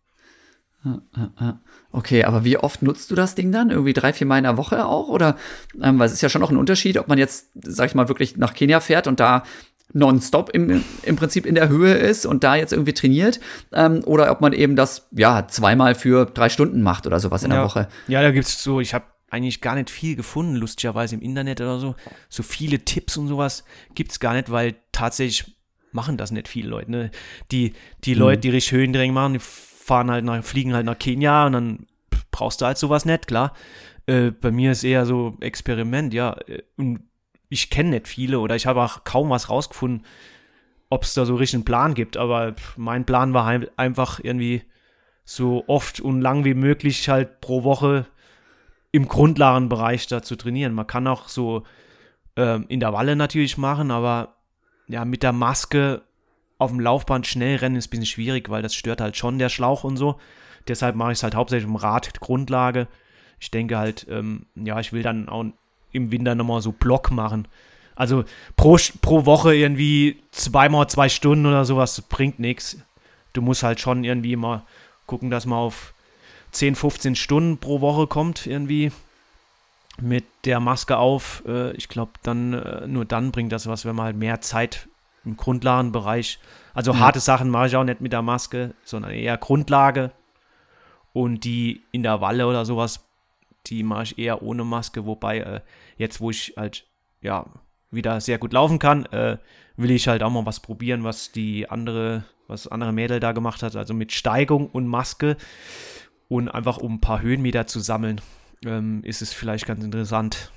Okay, aber wie oft nutzt du das Ding dann? Irgendwie 3-4 Mal in der Woche auch? Oder, weil es ist ja schon noch ein Unterschied, ob man jetzt, sag ich mal, wirklich nach Kenia fährt und da nonstop im Prinzip in der Höhe ist und da jetzt irgendwie trainiert, oder ob man eben das, zweimal für 3 Stunden macht oder sowas in der Woche. Ja, da gibt's so, ich habe eigentlich gar nicht viel gefunden, lustigerweise im Internet oder so. So viele Tipps und sowas gibt's gar nicht, weil tatsächlich machen das nicht viele Leute. Ne? Die Leute, die richtig Höhentraining machen, die fliegen halt nach Kenia und dann brauchst du halt sowas nicht, klar. Bei mir ist eher so Experiment, und ich kenne nicht viele oder ich habe auch kaum was rausgefunden, ob es da so richtig einen Plan gibt, aber mein Plan war halt einfach irgendwie so oft und lang wie möglich halt pro Woche im Grundlagenbereich da zu trainieren. Man kann auch so Intervalle natürlich machen, aber mit der Maske auf dem Laufband schnell rennen ist ein bisschen schwierig, weil das stört halt schon der Schlauch und so. Deshalb mache ich es halt hauptsächlich im Rad, Grundlage. Ich denke halt, ich will dann auch im Winter nochmal so Block machen. Also pro Woche irgendwie 2x2 Stunden oder sowas, bringt nichts. Du musst halt schon irgendwie mal gucken, dass man auf 10, 15 Stunden pro Woche kommt irgendwie mit der Maske auf. Ich glaube, nur dann bringt das was, wenn man halt mehr Zeit im Grundlagenbereich, also harte Sachen mache ich auch nicht mit der Maske, sondern eher Grundlage und die Intervalle oder sowas, die mache ich eher ohne Maske, wobei jetzt, wo ich halt, wieder sehr gut laufen kann, will ich halt auch mal was probieren, was andere Mädel da gemacht hat, also mit Steigung und Maske und einfach um ein paar Höhenmeter zu sammeln, ist es vielleicht ganz interessant.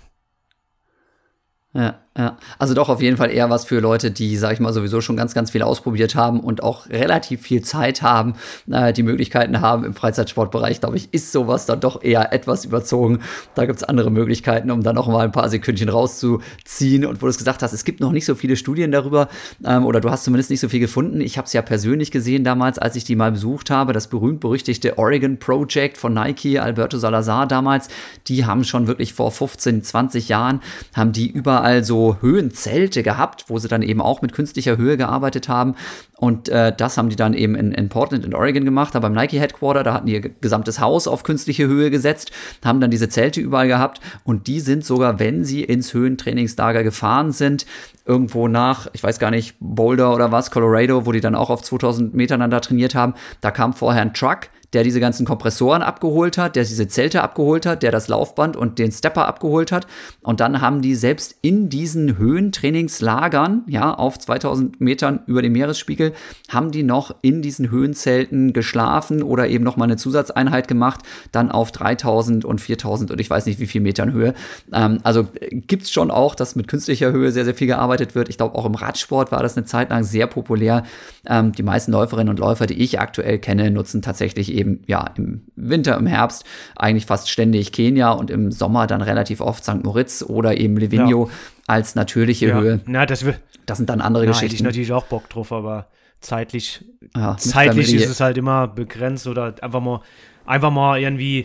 Ja. Also doch auf jeden Fall eher was für Leute, die, sag ich mal, sowieso schon ganz, ganz viel ausprobiert haben und auch relativ viel Zeit haben, die Möglichkeiten haben im Freizeitsportbereich, glaube ich, ist sowas dann doch eher etwas überzogen. Da gibt es andere Möglichkeiten, um dann noch mal ein paar Sekündchen rauszuziehen. Und wo du es gesagt hast, es gibt noch nicht so viele Studien darüber, oder du hast zumindest nicht so viel gefunden. Ich habe es ja persönlich gesehen damals, als ich die mal besucht habe, das berühmt-berüchtigte Oregon Project von Nike, Alberto Salazar damals, die haben schon wirklich vor 15, 20 Jahren, haben die überall so Höhenzelte gehabt, wo sie dann eben auch mit künstlicher Höhe gearbeitet haben. Und das haben die dann eben in Portland in Oregon gemacht, da beim Nike Headquarter, da hatten die ihr gesamtes Haus auf künstliche Höhe gesetzt, haben dann diese Zelte überall gehabt und die sind sogar, wenn sie ins Höhentrainingslager gefahren sind, irgendwo nach, ich weiß gar nicht, Boulder oder was, Colorado, wo die dann auch auf 2000 Metern dann da trainiert haben, da kam vorher ein Truck, der diese ganzen Kompressoren abgeholt hat, der diese Zelte abgeholt hat, der das Laufband und den Stepper abgeholt hat. Und dann haben die selbst in diesen Höhentrainingslagern, ja, auf 2000 Metern über dem Meeresspiegel, haben die noch in diesen Höhenzelten geschlafen oder eben noch mal eine Zusatzeinheit gemacht, dann auf 3000 und 4000 und ich weiß nicht wie viel Metern Höhe. Also gibt's schon auch, dass mit künstlicher Höhe sehr, sehr viel gearbeitet wird. Ich glaube, auch im Radsport war das eine Zeit lang sehr populär. Die meisten Läuferinnen und Läufer, die ich aktuell kenne, nutzen tatsächlich eben, ja, im Winter, im Herbst eigentlich fast ständig Kenia und im Sommer dann relativ oft St. Moritz oder eben Livigno als natürliche Höhe. Na, das sind dann andere Geschichten. Hätte ich natürlich auch Bock drauf, aber zeitlich Familie ist es halt immer begrenzt oder einfach mal irgendwie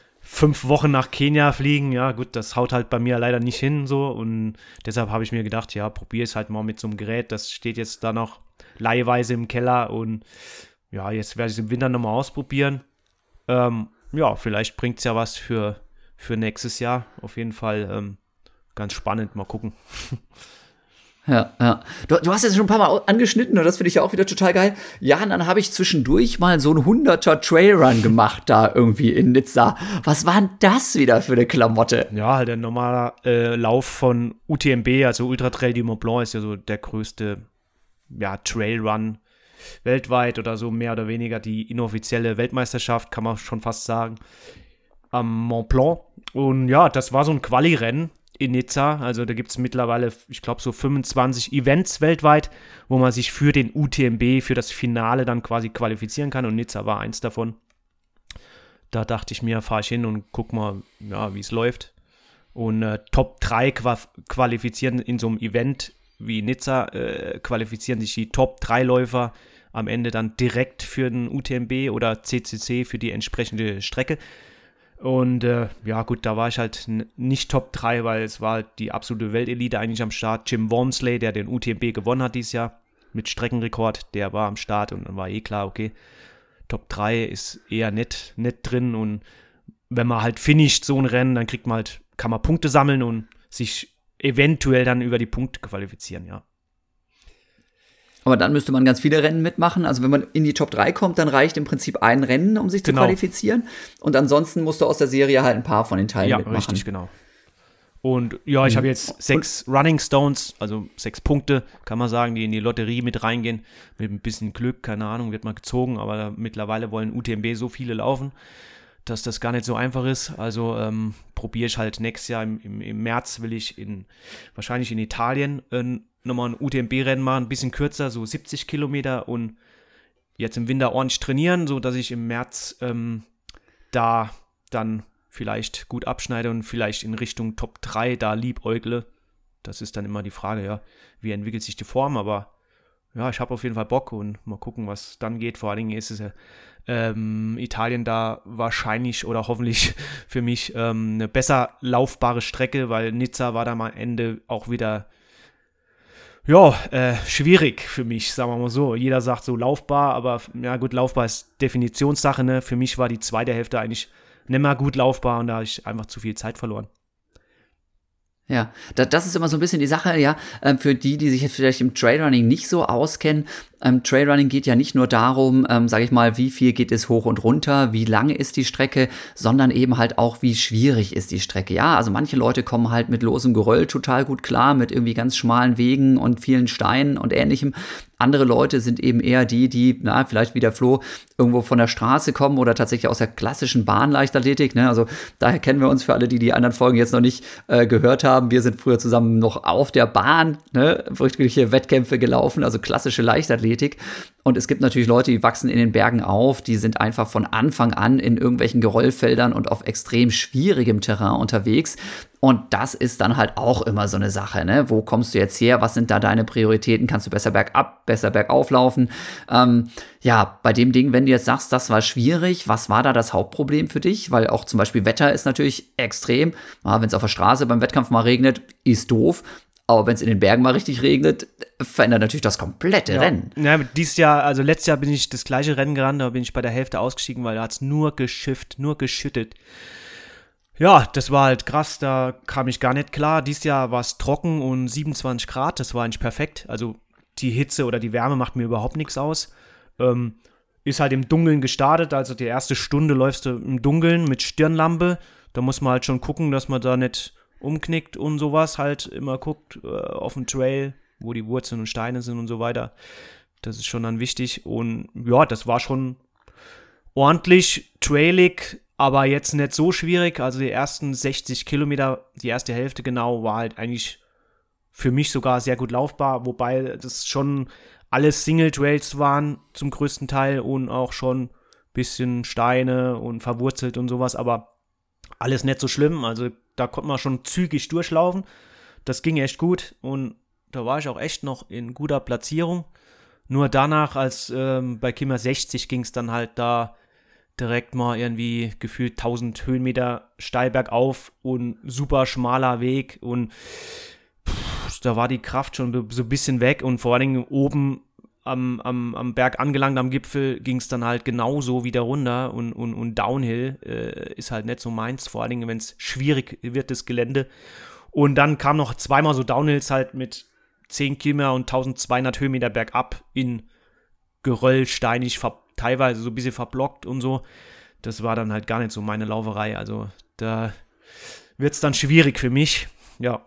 5 Wochen nach Kenia fliegen. Ja, gut, das haut halt bei mir leider nicht hin so und deshalb habe ich mir gedacht, ja, probier es halt mal mit so einem Gerät. Das steht jetzt da noch leihweise im Keller und ja, jetzt werde ich es im Winter nochmal ausprobieren. Ja, vielleicht bringt es ja was für nächstes Jahr. Auf jeden Fall ganz spannend. Mal gucken. Ja. Du hast jetzt schon ein paar Mal angeschnitten und das finde ich ja auch wieder total geil. Ja, und dann habe ich zwischendurch mal so einen 100er Trailrun gemacht da irgendwie in Nizza. Was war denn das wieder für eine Klamotte? Ja, halt ein normaler Lauf von UTMB, also Ultra Trail du Mont Blanc ist ja so der größte Trailrun weltweit oder so mehr oder weniger die inoffizielle Weltmeisterschaft, kann man schon fast sagen, am Mont Blanc. Und ja, das war so ein Quali-Rennen in Nizza. Also da gibt es mittlerweile, ich glaube, so 25 Events weltweit, wo man sich für den UTMB, für das Finale dann quasi qualifizieren kann. Und Nizza war eins davon. Da dachte ich mir, fahre ich hin und guck mal, ja, wie es läuft. Und Top 3 qualifizieren in so einem Event wie Nizza, qualifizieren sich die Top 3 Läufer am Ende dann direkt für den UTMB oder CCC für die entsprechende Strecke. Und ja gut, da war ich halt nicht Top 3, weil es war die absolute Weltelite eigentlich am Start. Jim Walmsley, der den UTMB gewonnen hat dieses Jahr mit Streckenrekord, der war am Start und dann war klar, okay, Top 3 ist eher nicht drin und wenn man halt finisht so ein Rennen, dann kann man Punkte sammeln und sich eventuell dann über die Punkte qualifizieren, ja. Aber dann müsste man ganz viele Rennen mitmachen. Also wenn man in die Top 3 kommt, dann reicht im Prinzip ein Rennen, um sich zu qualifizieren. Und ansonsten musst du aus der Serie halt ein paar von den Teilen mitmachen. Ja, richtig, genau. Und ja, ich habe jetzt 6 Running Stones, also 6 Punkte, kann man sagen, die in die Lotterie mit reingehen. Mit ein bisschen Glück, keine Ahnung, wird mal gezogen. Aber mittlerweile wollen UTMB so viele laufen, dass das gar nicht so einfach ist. Also probiere ich halt nächstes Jahr im März will ich wahrscheinlich in Italien nochmal ein UTMB-Rennen machen, ein bisschen kürzer, so 70 Kilometer und jetzt im Winter ordentlich trainieren, so dass ich im März da dann vielleicht gut abschneide und vielleicht in Richtung Top 3 da liebäugle. Das ist dann immer die Frage, ja, wie entwickelt sich die Form, aber ja, ich habe auf jeden Fall Bock und mal gucken, was dann geht. Vor allen Dingen ist es ja Italien da wahrscheinlich oder hoffentlich für mich eine besser laufbare Strecke, weil Nizza war da am Ende auch wieder schwierig für mich, sagen wir mal so. Jeder sagt so laufbar, aber ja gut, laufbar ist Definitionssache, ne? Für mich war die zweite Hälfte eigentlich nicht mehr gut laufbar und da habe ich einfach zu viel Zeit verloren. Ja, das ist immer so ein bisschen die Sache, ja, für die sich jetzt vielleicht im Trailrunning nicht so auskennen. Trailrunning geht ja nicht nur darum, sage ich mal, wie viel geht es hoch und runter, wie lange ist die Strecke, sondern eben halt auch, wie schwierig ist die Strecke. Ja, also manche Leute kommen halt mit losem Geröll total gut klar, mit irgendwie ganz schmalen Wegen und vielen Steinen und ähnlichem. Andere Leute sind eben eher die, vielleicht wie der Flo, irgendwo von der Straße kommen oder tatsächlich aus der klassischen Bahnleichtathletik. Ne? Also daher kennen wir uns, für alle, die anderen Folgen jetzt noch nicht gehört haben. Wir sind früher zusammen noch auf der Bahn, ne? Wirkliche Wettkämpfe gelaufen, also klassische Leichtathletik. Und es gibt natürlich Leute, die wachsen in den Bergen auf, die sind einfach von Anfang an in irgendwelchen Geröllfeldern und auf extrem schwierigem Terrain unterwegs. Und das ist dann halt auch immer so eine Sache, ne? Wo kommst du jetzt her? Was sind da deine Prioritäten? Kannst du besser bergab, besser bergauf laufen? Bei dem Ding, wenn du jetzt sagst, das war schwierig, was war da das Hauptproblem für dich? Weil auch zum Beispiel Wetter ist natürlich extrem. Wenn es auf der Straße beim Wettkampf mal regnet, ist doof. Aber wenn es in den Bergen mal richtig regnet, verändert natürlich das komplette Rennen. Ja, letztes Jahr bin ich das gleiche Rennen gerannt, da bin ich bei der Hälfte ausgestiegen, weil da hat es nur geschüttet. Ja, das war halt krass, da kam ich gar nicht klar. Dieses Jahr war es trocken und 27 Grad, das war eigentlich perfekt. Also die Hitze oder die Wärme macht mir überhaupt nichts aus. Ist halt im Dunkeln gestartet, also die erste Stunde läufst du im Dunkeln mit Stirnlampe. Da muss man halt schon gucken, dass man da nicht umknickt und sowas, halt immer guckt auf dem Trail, wo die Wurzeln und Steine sind und so weiter. Das ist schon dann wichtig. Und ja, das war schon ordentlich trailig, aber jetzt nicht so schwierig. Also die ersten 60 Kilometer, die erste Hälfte genau, war halt eigentlich für mich sogar sehr gut laufbar, wobei das schon alles Single-Trails waren zum größten Teil und auch schon ein bisschen Steine und verwurzelt und sowas, aber alles nicht so schlimm. Also da konnte man schon zügig durchlaufen. Das ging echt gut und da war ich auch echt noch in guter Platzierung. Nur danach, als bei Kilometer 60 ging es dann halt da direkt mal irgendwie gefühlt 1000 Höhenmeter steil bergauf und super schmaler Weg und da war die Kraft schon so ein bisschen weg und vor allen Dingen oben am Berg angelangt, am Gipfel, ging es dann halt genauso wieder runter und Downhill ist halt nicht so meins, vor allen Dingen, wenn es schwierig wird, das Gelände. Und dann kam noch zweimal so Downhills halt mit 10 Kilometer und 1200 Höhenmeter bergab in Geröll, steinig, teilweise so ein bisschen verblockt und so. Das war dann halt gar nicht so meine Lauferei, also da wird es dann schwierig für mich, ja.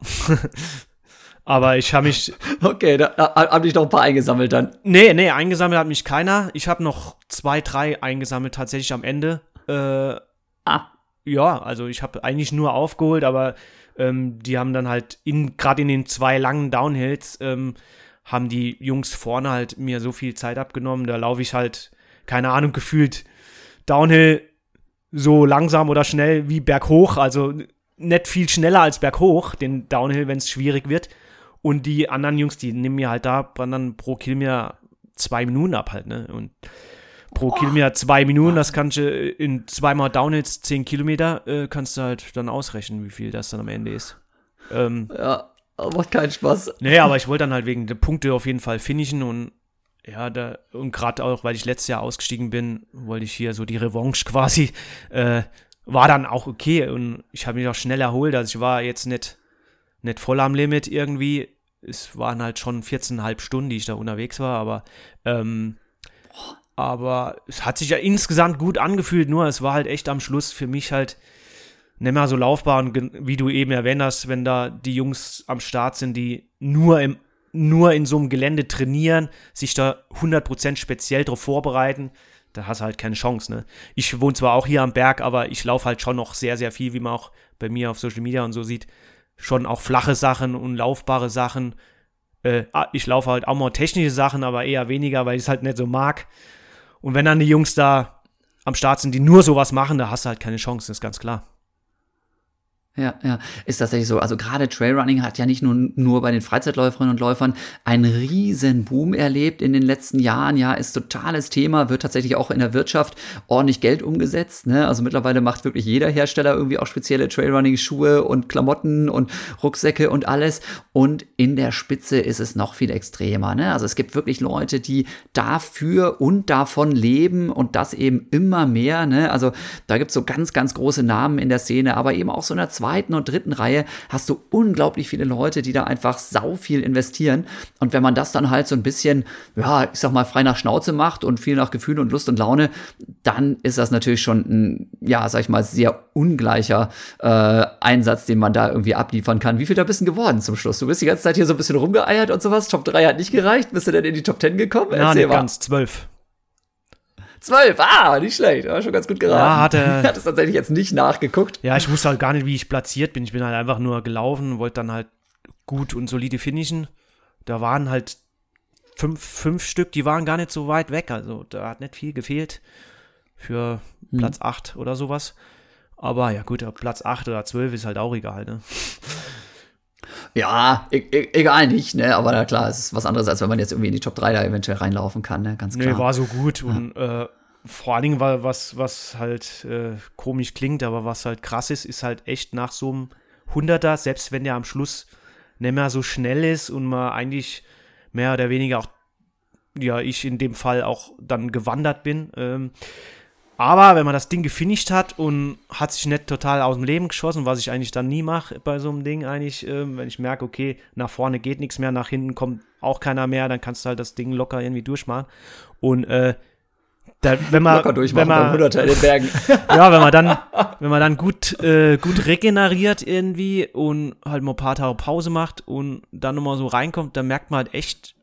Aber ich habe mich... Okay, da habe ich noch ein paar eingesammelt dann. Nee, eingesammelt hat mich keiner. Ich habe noch 2, 3 eingesammelt tatsächlich am Ende. Ja, also ich habe eigentlich nur aufgeholt, aber die haben dann halt gerade in den 2 langen Downhills haben die Jungs vorne halt mir so viel Zeit abgenommen. Da laufe ich halt, keine Ahnung, gefühlt Downhill so langsam oder schnell wie berghoch. Also nicht viel schneller als berghoch, den Downhill, wenn es schwierig wird. Und die anderen Jungs, die nehmen mir halt da dann pro Kilometer 2 Minuten ab halt, ne? Und pro Kilometer 2 Minuten, das kannst du in 2 Downhills 10 Kilometer, kannst du halt dann ausrechnen, wie viel das dann am Ende ist. Ja, macht keinen Spaß. Nee, aber ich wollte dann halt wegen der Punkte auf jeden Fall finishen und ja, und gerade auch, weil ich letztes Jahr ausgestiegen bin, wollte ich hier so die Revanche quasi, war dann auch okay und ich habe mich auch schnell erholt, also ich war jetzt nicht voll am Limit irgendwie. Es waren halt schon 14,5 Stunden, die ich da unterwegs war, aber es hat sich ja insgesamt gut angefühlt, nur es war halt echt am Schluss für mich halt nicht mehr so laufbar und wie du eben erwähnt hast, wenn da die Jungs am Start sind, die nur in so einem Gelände trainieren, sich da 100% speziell drauf vorbereiten, da hast du halt keine Chance, ne? Ich wohne zwar auch hier am Berg, aber ich laufe halt schon noch sehr, sehr viel, wie man auch bei mir auf Social Media und so sieht, schon auch flache Sachen und laufbare Sachen. Ich laufe halt auch mal technische Sachen, aber eher weniger, weil ich es halt nicht so mag. Und wenn dann die Jungs da am Start sind, die nur sowas machen, da hast du halt keine Chance, das ist ganz klar. Ja, ist tatsächlich so. Also gerade Trailrunning hat ja nicht nur bei den Freizeitläuferinnen und Läufern einen riesen Boom erlebt in den letzten Jahren. Ja, ist totales Thema, wird tatsächlich auch in der Wirtschaft ordentlich Geld umgesetzt. Ne? Also mittlerweile macht wirklich jeder Hersteller irgendwie auch spezielle Trailrunning-Schuhe und Klamotten und Rucksäcke und alles. Und in der Spitze ist es noch viel extremer. Ne? Also es gibt wirklich Leute, die dafür und davon leben und das eben immer mehr. Ne? Also da gibt es so ganz, ganz große Namen in der Szene, aber eben auch so in der zweiten und dritten Reihe hast du unglaublich viele Leute, die da einfach sau viel investieren. Und wenn man das dann halt so ein bisschen, ja, ich sag mal, frei nach Schnauze macht und viel nach Gefühl und Lust und Laune, dann ist das natürlich schon ein, ja, sag ich mal, sehr ungleicher Einsatz, den man da irgendwie abliefern kann. Wie viel da bist du geworden zum Schluss? Du bist die ganze Zeit hier so ein bisschen rumgeeiert und sowas. Top 3 hat nicht gereicht. Bist du denn in die Top 10 gekommen? Ja, nicht ganz, 12. 12, nicht schlecht, war schon ganz gut geraten. Ja, hat es tatsächlich jetzt nicht nachgeguckt. Ja, ich wusste halt gar nicht, wie ich platziert bin. Ich bin halt einfach nur gelaufen, wollte dann halt gut und solide finishen. Da waren halt fünf Stück, die waren gar nicht so weit weg. Also da hat nicht viel gefehlt für Platz 8 oder sowas. Aber ja gut, Platz 8 oder 12 ist halt auch egal, ne? Ja, egal nicht, ne? Aber na klar, es ist was anderes, als wenn man jetzt irgendwie in die Top 3 da eventuell reinlaufen kann, ne? Ganz klar. Nee, war so gut und vor allen Dingen war was halt komisch klingt, aber was halt krass ist halt echt nach so einem 100er, selbst wenn der am Schluss nicht mehr so schnell ist und man eigentlich mehr oder weniger auch, ja, ich in dem Fall auch dann gewandert bin, aber wenn man das Ding gefinisht hat und hat sich nicht total aus dem Leben geschossen, was ich eigentlich dann nie mache bei so einem Ding eigentlich, wenn ich merke, okay, nach vorne geht nichts mehr, nach hinten kommt auch keiner mehr, dann kannst du halt das Ding locker irgendwie durchmachen. Und wenn man locker durchmachen beim 100er in den Bergen. Ja, wenn man dann gut regeneriert irgendwie und halt mal ein paar Tage Pause macht und dann nochmal so reinkommt, dann merkt man halt echt,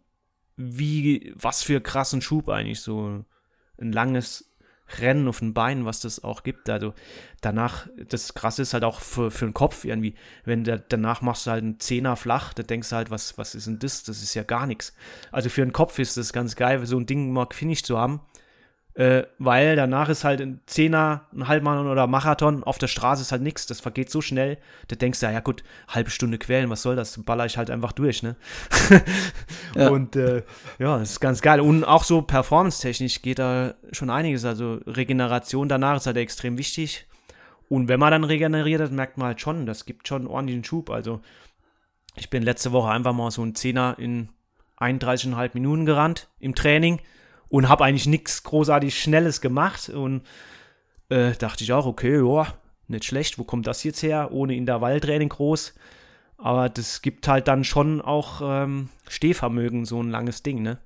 was für krassen Schub eigentlich so ein langes Rennen auf den Beinen, was das auch gibt. Also danach, das Krasse ist halt auch für den Kopf irgendwie, wenn danach machst du halt einen Zehner flach, da denkst du halt, was ist denn das? Das ist ja gar nichts. Also für den Kopf ist das ganz geil, so ein Ding mal gefinisht zu haben, weil danach ist halt ein Zehner, ein Halbmarathon oder Marathon auf der Straße ist halt nichts, das vergeht so schnell, da denkst du, ja gut, halbe Stunde quälen, was soll das, baller ich halt einfach durch, ne? Ja. Und ja, das ist ganz geil und auch so performance-technisch geht da schon einiges, also Regeneration danach ist halt extrem wichtig und wenn man dann regeneriert hat, merkt man halt schon, das gibt schon ordentlichen Schub, also ich bin letzte Woche einfach mal so ein Zehner in 31,5 Minuten gerannt im Training und habe eigentlich nichts großartig Schnelles gemacht und dachte ich auch, okay, ja, nicht schlecht, wo kommt das jetzt her, ohne Intervalltraining groß, aber das gibt halt dann schon auch Stehvermögen, so ein langes Ding, ne?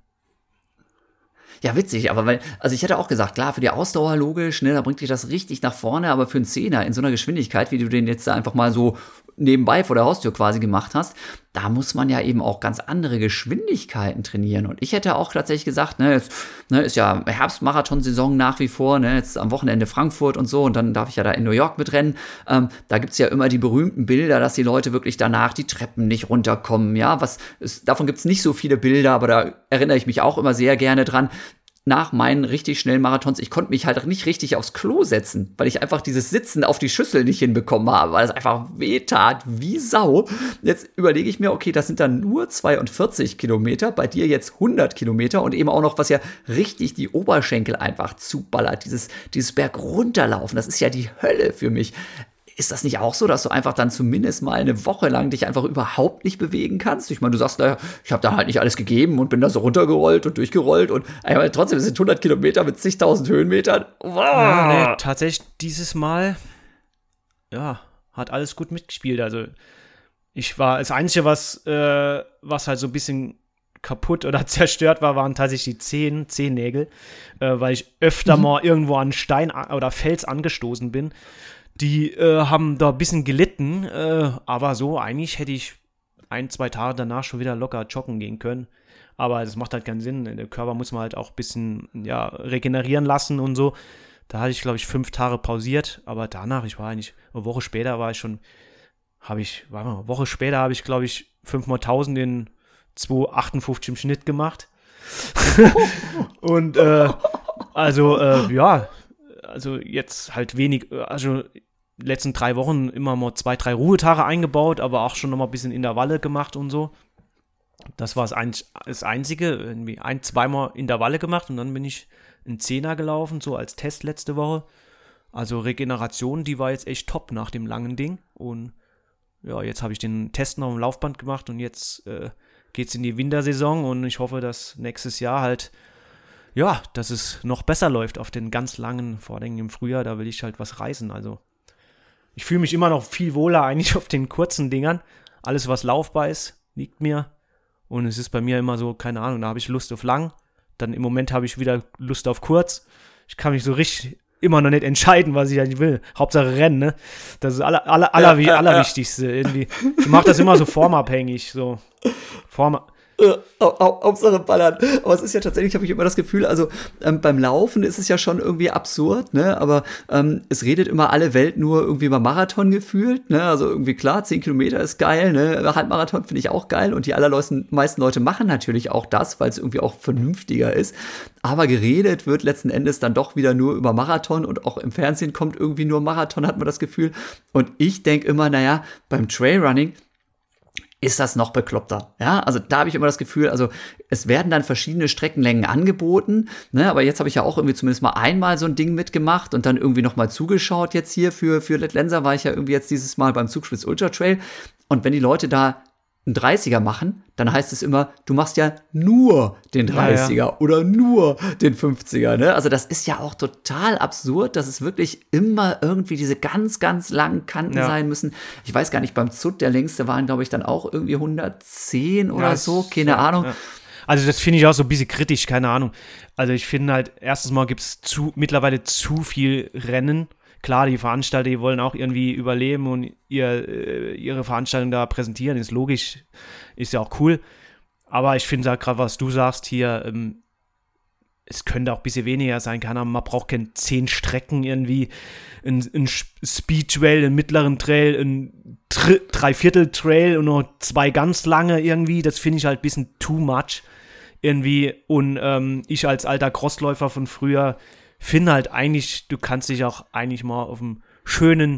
Ja, witzig, aber also ich hätte auch gesagt, klar, für die Ausdauer logisch, ne, da bringt dich das richtig nach vorne, aber für einen Zehner in so einer Geschwindigkeit, wie du den jetzt da einfach mal so nebenbei vor der Haustür quasi gemacht hast, da muss man ja eben auch ganz andere Geschwindigkeiten trainieren. Und ich hätte auch tatsächlich gesagt, jetzt ist ja Herbstmarathon-Saison nach wie vor, jetzt am Wochenende Frankfurt und so, und dann darf ich ja da in New York mitrennen. Da gibt's ja immer die berühmten Bilder, dass die Leute wirklich danach die Treppen nicht runterkommen. Ja, davon gibt's nicht so viele Bilder, aber da erinnere ich mich auch immer sehr gerne dran. Nach meinen richtig schnellen Marathons, ich konnte mich halt nicht richtig aufs Klo setzen, weil ich einfach dieses Sitzen auf die Schüssel nicht hinbekommen habe, weil es einfach wehtat wie Sau. Jetzt überlege ich mir, okay, das sind dann nur 42 Kilometer, bei dir jetzt 100 Kilometer und eben auch noch, was ja richtig die Oberschenkel einfach zuballert, dieses Berg runterlaufen, das ist ja die Hölle für mich. Ist das nicht auch so, dass du einfach dann zumindest mal eine Woche lang dich einfach überhaupt nicht bewegen kannst? Ich meine, du sagst, naja, ich habe da halt nicht alles gegeben und bin da so runtergerollt und durchgerollt und trotzdem sind 100 Kilometer mit zigtausend Höhenmetern. Wow. Ja, nee, tatsächlich dieses Mal, ja, hat alles gut mitgespielt. Also das Einzige, was halt so ein bisschen kaputt oder zerstört waren tatsächlich die Zehennägel, weil ich öfter mal irgendwo an Stein oder Fels angestoßen bin. Die haben da ein bisschen gelitten, aber so eigentlich hätte ich 1-2 Tage danach schon wieder locker joggen gehen können. Aber das macht halt keinen Sinn. Der Körper muss man halt auch ein bisschen regenerieren lassen und so. Da hatte ich, glaube ich, 5 Tage pausiert, aber danach, eine Woche später habe ich, glaube ich, 5x1000 in 2,58 im Schnitt gemacht. Und also jetzt halt wenig, also letzten 3 Wochen immer mal 2-3 Ruhetage eingebaut, aber auch schon nochmal ein bisschen Intervalle gemacht und so. Das war das Einzige, irgendwie 1-2 Mal Intervalle gemacht und dann bin ich einen 10er gelaufen, so als Test letzte Woche. Also Regeneration, die war jetzt echt top nach dem langen Ding und ja, jetzt habe ich den Test noch im Laufband gemacht und jetzt geht's in die Wintersaison und ich hoffe, dass nächstes Jahr halt dass es noch besser läuft auf den ganz langen Vordringen im Frühjahr, da will ich halt was reißen, also Ich fühle mich immer noch viel wohler eigentlich auf den kurzen Dingern. Alles, was laufbar ist, liegt mir. Und es ist bei mir immer so, keine Ahnung, da habe ich Lust auf lang. Dann im Moment habe ich wieder Lust auf kurz. Ich kann mich so richtig immer noch nicht entscheiden, was ich eigentlich will. Hauptsache Rennen, ne? Das ist Allerwichtigste irgendwie. Ich mache das immer so formabhängig, so. Hauptsache ballern. Aber es ist ja tatsächlich, habe ich immer das Gefühl, also beim Laufen ist es ja schon irgendwie absurd, ne? Aber es redet immer alle Welt nur irgendwie über Marathon gefühlt, ne? Also irgendwie klar, 10 Kilometer ist geil, ne? Halbmarathon finde ich auch geil und die meisten Leute machen natürlich auch das, weil es irgendwie auch vernünftiger ist. Aber geredet wird letzten Endes dann doch wieder nur über Marathon und auch im Fernsehen kommt irgendwie nur Marathon, hat man das Gefühl. Und ich denke immer, naja, beim Trailrunning ist das noch bekloppter. Ja, also da habe ich immer das Gefühl, also es werden dann verschiedene Streckenlängen angeboten, ne, aber jetzt habe ich ja auch irgendwie zumindest mal einmal so ein Ding mitgemacht und dann irgendwie noch mal zugeschaut jetzt hier für Lettlenser war ich ja irgendwie jetzt dieses Mal beim Zugspitz Ultra Trail und wenn die Leute da einen 30er machen, dann heißt es immer, du machst ja nur den 30er oder nur den 50er, ne? Also das ist ja auch total absurd, dass es wirklich immer irgendwie diese ganz, ganz langen Kanten sein müssen. Ich weiß gar nicht, beim Zut, der längste waren, glaube ich, dann auch irgendwie 110 oder so, keine Ahnung. Ja. Also das finde ich auch so ein bisschen kritisch, keine Ahnung. Also ich finde halt, erstens mal gibt es mittlerweile zu viel Rennen. Klar, die Veranstalter, die wollen auch irgendwie überleben und ihre Veranstaltung da präsentieren, ist logisch, ist ja auch cool. Aber ich finde halt gerade, was du sagst hier, es könnte auch ein bisschen weniger sein, keine Ahnung, man braucht keine 10 Strecken irgendwie, ein Speed-Trail, einen mittleren Trail, ein Dreiviertel-Trail und noch 2 ganz lange irgendwie, das finde ich halt ein bisschen too much irgendwie. Und ich als alter Crossläufer von früher finde halt eigentlich, du kannst dich auch eigentlich mal auf einem schönen,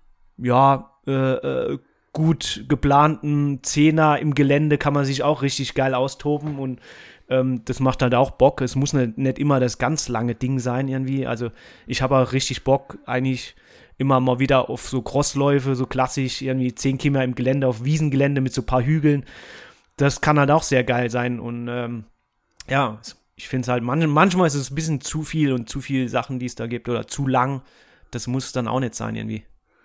gut geplanten Zehner im Gelände kann man sich auch richtig geil austoben und das macht halt auch Bock. Es muss nicht immer das ganz lange Ding sein irgendwie. Also ich habe auch richtig Bock eigentlich immer mal wieder auf so Crossläufe, so klassisch irgendwie 10 Kilometer im Gelände, auf Wiesengelände mit so ein paar Hügeln. Das kann halt auch sehr geil sein und ich finde es halt, manchmal ist es ein bisschen zu viel und zu viele Sachen, die es da gibt oder zu lang. Das muss dann auch nicht sein irgendwie.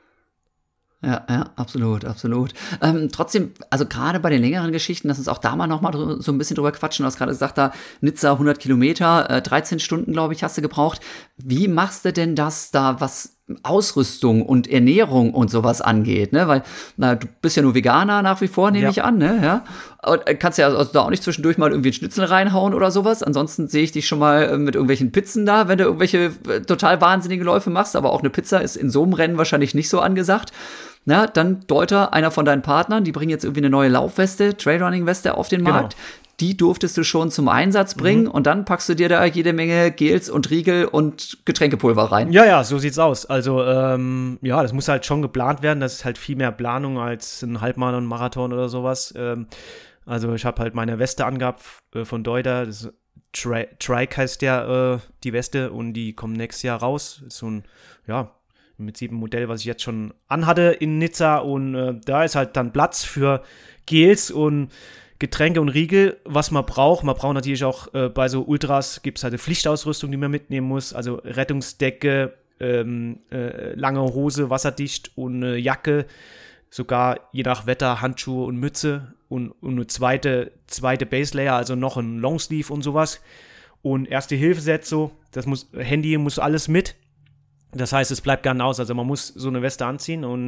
Ja, absolut. Trotzdem, also gerade bei den längeren Geschichten, lass uns auch da mal nochmal so ein bisschen drüber quatschen. Du hast gerade gesagt, da Nizza 100 Kilometer, 13 Stunden, glaube ich, hast du gebraucht. Wie machst du denn das da, was Ausrüstung und Ernährung und sowas angeht, ne? Weil, du bist ja nur Veganer nach wie vor, nehme ich an, ne? Ja. Und kannst ja also da auch nicht zwischendurch mal irgendwie einen Schnitzel reinhauen oder sowas. Ansonsten sehe ich dich schon mal mit irgendwelchen Pizzen da, wenn du irgendwelche total wahnsinnige Läufe machst. Aber auch eine Pizza ist in so einem Rennen wahrscheinlich nicht so angesagt. Na, dann Deuter, einer von deinen Partnern, die bringen jetzt irgendwie eine neue Laufweste, Trailrunning-Weste auf den Markt. Die durftest du schon zum Einsatz bringen und dann packst du dir da jede Menge Gels und Riegel und Getränkepulver rein. Ja, so sieht's aus. Also, das muss halt schon geplant werden. Das ist halt viel mehr Planung als ein Halbmarathon, Marathon oder sowas. Also, ich habe halt meine Weste angehabt von Deuter. Das Trike heißt ja die Weste und die kommen nächstes Jahr raus. Ist so ein, im Prinzip ein Modell, was ich jetzt schon anhatte in Nizza und da ist halt dann Platz für Gels und Getränke und Riegel, was man braucht. Man braucht natürlich auch bei so Ultras, gibt es halt eine Pflichtausrüstung, die man mitnehmen muss, also Rettungsdecke, lange Hose, wasserdicht und eine Jacke, sogar je nach Wetter Handschuhe und Mütze und eine zweite Base Layer, also noch ein Longsleeve und sowas und Erste-Hilfe-Set so, Handy muss alles mit. Das heißt, es bleibt gar nicht aus. Also man muss so eine Weste anziehen und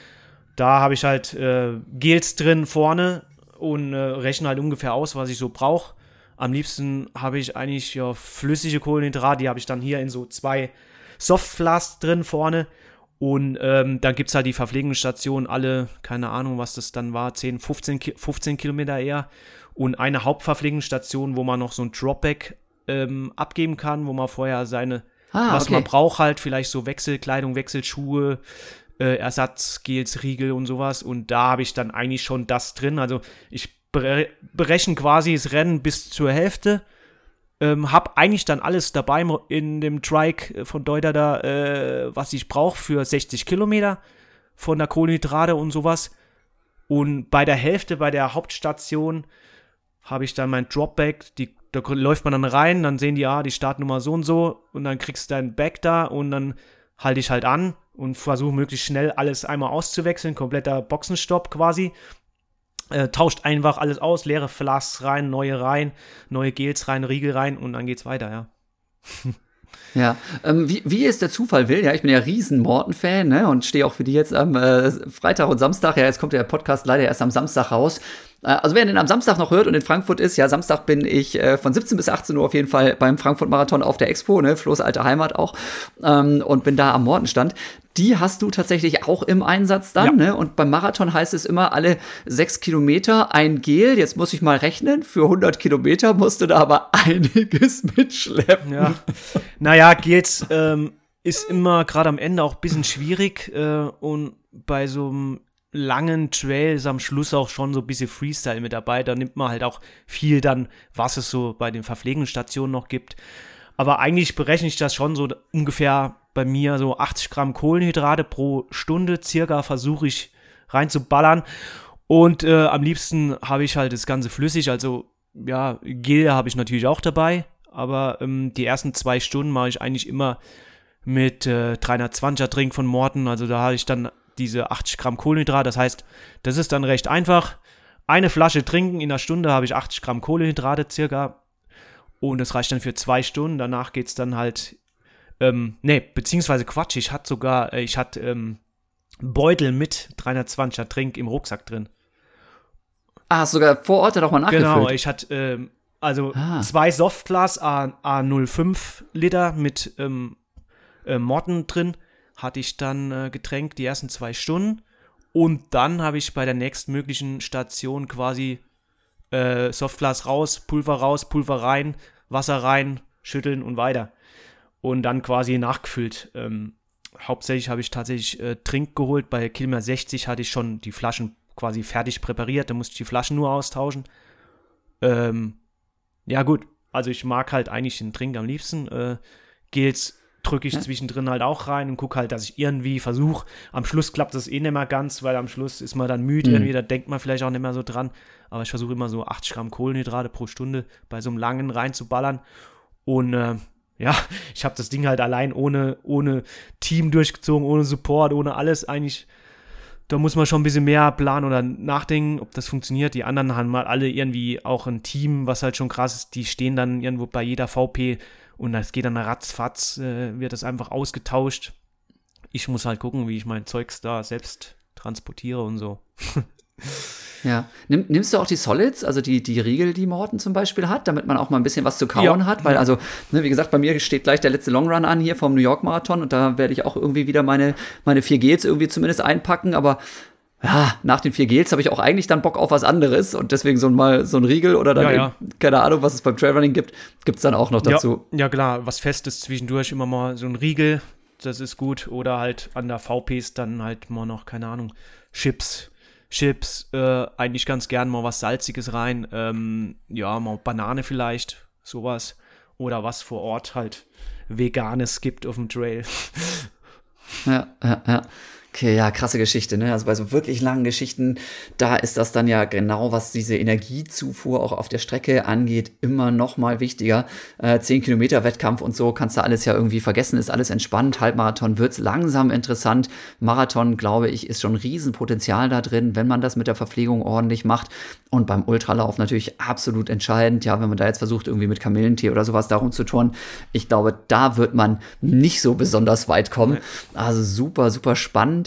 da habe ich halt Gels drin vorne und rechne halt ungefähr aus, was ich so brauche. Am liebsten habe ich eigentlich flüssige Kohlenhydrate, die habe ich dann hier in so 2 Softflasks drin vorne und dann gibt es halt die Verpflegungsstation alle, keine Ahnung, was das dann war, 10, 15 Kilometer eher und eine Hauptverpflegungsstation, wo man noch so ein Dropback abgeben kann, wo man vorher was man braucht halt, vielleicht so Wechselkleidung, Wechselschuhe, Ersatzgels, Riegel und sowas. Und da habe ich dann eigentlich schon das drin. Also ich berechne quasi das Rennen bis zur Hälfte. Habe eigentlich dann alles dabei in dem Trike von Deuter da, was ich brauche für 60 Kilometer von der Kohlenhydrate und sowas. Und bei der Hälfte, bei der Hauptstation, habe ich dann mein Dropback, da läuft man dann rein, dann sehen die, die Startnummer so und so und dann kriegst du dein Bag da und dann halte ich halt an und versuche möglichst schnell alles einmal auszuwechseln, kompletter Boxenstopp quasi. Tauscht einfach alles aus, leere Flasks rein, neue Gels rein, Riegel rein und dann geht's weiter, ja. Ja, wie es der Zufall will, ja, ich bin ja riesen Morten-Fan, ne, und stehe auch für die jetzt am Freitag und Samstag, ja, jetzt kommt der Podcast leider erst am Samstag raus. Also wer den am Samstag noch hört und in Frankfurt ist, ja, Samstag bin ich von 17 bis 18 Uhr auf jeden Fall beim Frankfurt-Marathon auf der Expo, ne, Flo's alte Heimat auch, und bin da am Mortenstand. Die hast du tatsächlich auch im Einsatz dann, ne? Und beim Marathon heißt es immer, alle 6 Kilometer ein Gel. Jetzt muss ich mal rechnen, für 100 Kilometer musst du da aber einiges mitschleppen. Ja. Naja, Gels ist immer gerade am Ende auch ein bisschen schwierig und bei so einem langen Trail ist am Schluss auch schon so ein bisschen Freestyle mit dabei. Da nimmt man halt auch viel dann, was es so bei den Verpflegungsstationen noch gibt. Aber eigentlich berechne ich das schon so ungefähr bei mir so 80 Gramm Kohlenhydrate pro Stunde circa versuche ich reinzuballern. Und am liebsten habe ich halt das Ganze flüssig. Also ja, Gel habe ich natürlich auch dabei. Aber die ersten 2 Stunden mache ich eigentlich immer mit 320er Trink von Morten. Also da habe ich dann diese 80 Gramm Kohlenhydrate. Das heißt, das ist dann recht einfach. Eine Flasche trinken in einer Stunde habe ich 80 Gramm Kohlenhydrate circa. Und das reicht dann für 2 Stunden. Danach geht es dann halt, beziehungsweise Quatsch, ich hatte Beutel mit 320er Trink im Rucksack drin. Ah, hast du sogar vor Ort doch mal nachgefüllt? Genau, ich hatte 2 Softglas A05 Liter mit Morten drin, hatte ich dann getränkt die ersten 2 Stunden. Und dann habe ich bei der nächstmöglichen Station quasi Softglas raus, Pulver rein, Wasser rein, schütteln und weiter. Und dann quasi nachgefüllt. Hauptsächlich habe ich tatsächlich Trink geholt. Bei Kilometer 60 hatte ich schon die Flaschen quasi fertig präpariert. Da musste ich die Flaschen nur austauschen. Ja gut, also ich mag halt eigentlich den Trink am liebsten. Gels drücke ich zwischendrin halt auch rein und gucke halt, dass ich irgendwie versuche. Am Schluss klappt das eh nicht mehr ganz, weil am Schluss ist man dann müde irgendwie, da denkt man vielleicht auch nicht mehr so dran. Aber ich versuche immer so 80 Gramm Kohlenhydrate pro Stunde bei so einem langen reinzuballern. Und ich habe das Ding halt allein ohne Team durchgezogen, ohne Support, ohne alles eigentlich. Da muss man schon ein bisschen mehr planen oder nachdenken, ob das funktioniert. Die anderen haben mal alle irgendwie auch ein Team, was halt schon krass ist. Die stehen dann irgendwo bei jeder VP und das geht dann ratzfatz, wird das einfach ausgetauscht. Ich muss halt gucken, wie ich mein Zeugs da selbst transportiere und so. Ja. Nimmst du auch die Solids, also die Riegel, die Morten zum Beispiel hat, damit man auch mal ein bisschen was zu kauen hat? Weil also, wie gesagt, bei mir steht gleich der letzte Longrun an hier vom New York Marathon und da werde ich auch irgendwie wieder meine 4 Gels irgendwie zumindest einpacken, aber ja, nach den 4 Gels habe ich auch eigentlich dann Bock auf was anderes und deswegen so ein Riegel oder dann keine Ahnung, was es beim Trailrunning gibt es dann auch noch dazu. Ja klar, was Festes zwischendurch, immer mal so ein Riegel, das ist gut, oder halt an der VPs dann halt mal noch, keine Ahnung, Chips, eigentlich ganz gern mal was Salziges rein, mal Banane vielleicht, sowas, oder was vor Ort halt Veganes gibt auf dem Trail. Ja. Okay, ja, krasse Geschichte, ne? Also bei so wirklich langen Geschichten, da ist das dann ja genau, was diese Energiezufuhr auch auf der Strecke angeht, immer noch mal wichtiger. 10 Kilometer Wettkampf und so kannst du alles ja irgendwie vergessen, ist alles entspannt. Halbmarathon wird's langsam interessant. Marathon, glaube ich, ist schon ein Riesenpotenzial da drin, wenn man das mit der Verpflegung ordentlich macht. Und beim Ultralauf natürlich absolut entscheidend. Ja, wenn man da jetzt versucht, irgendwie mit Kamillentee oder sowas darum zu turnen, ich glaube, da wird man nicht so besonders weit kommen. Also super, super spannend.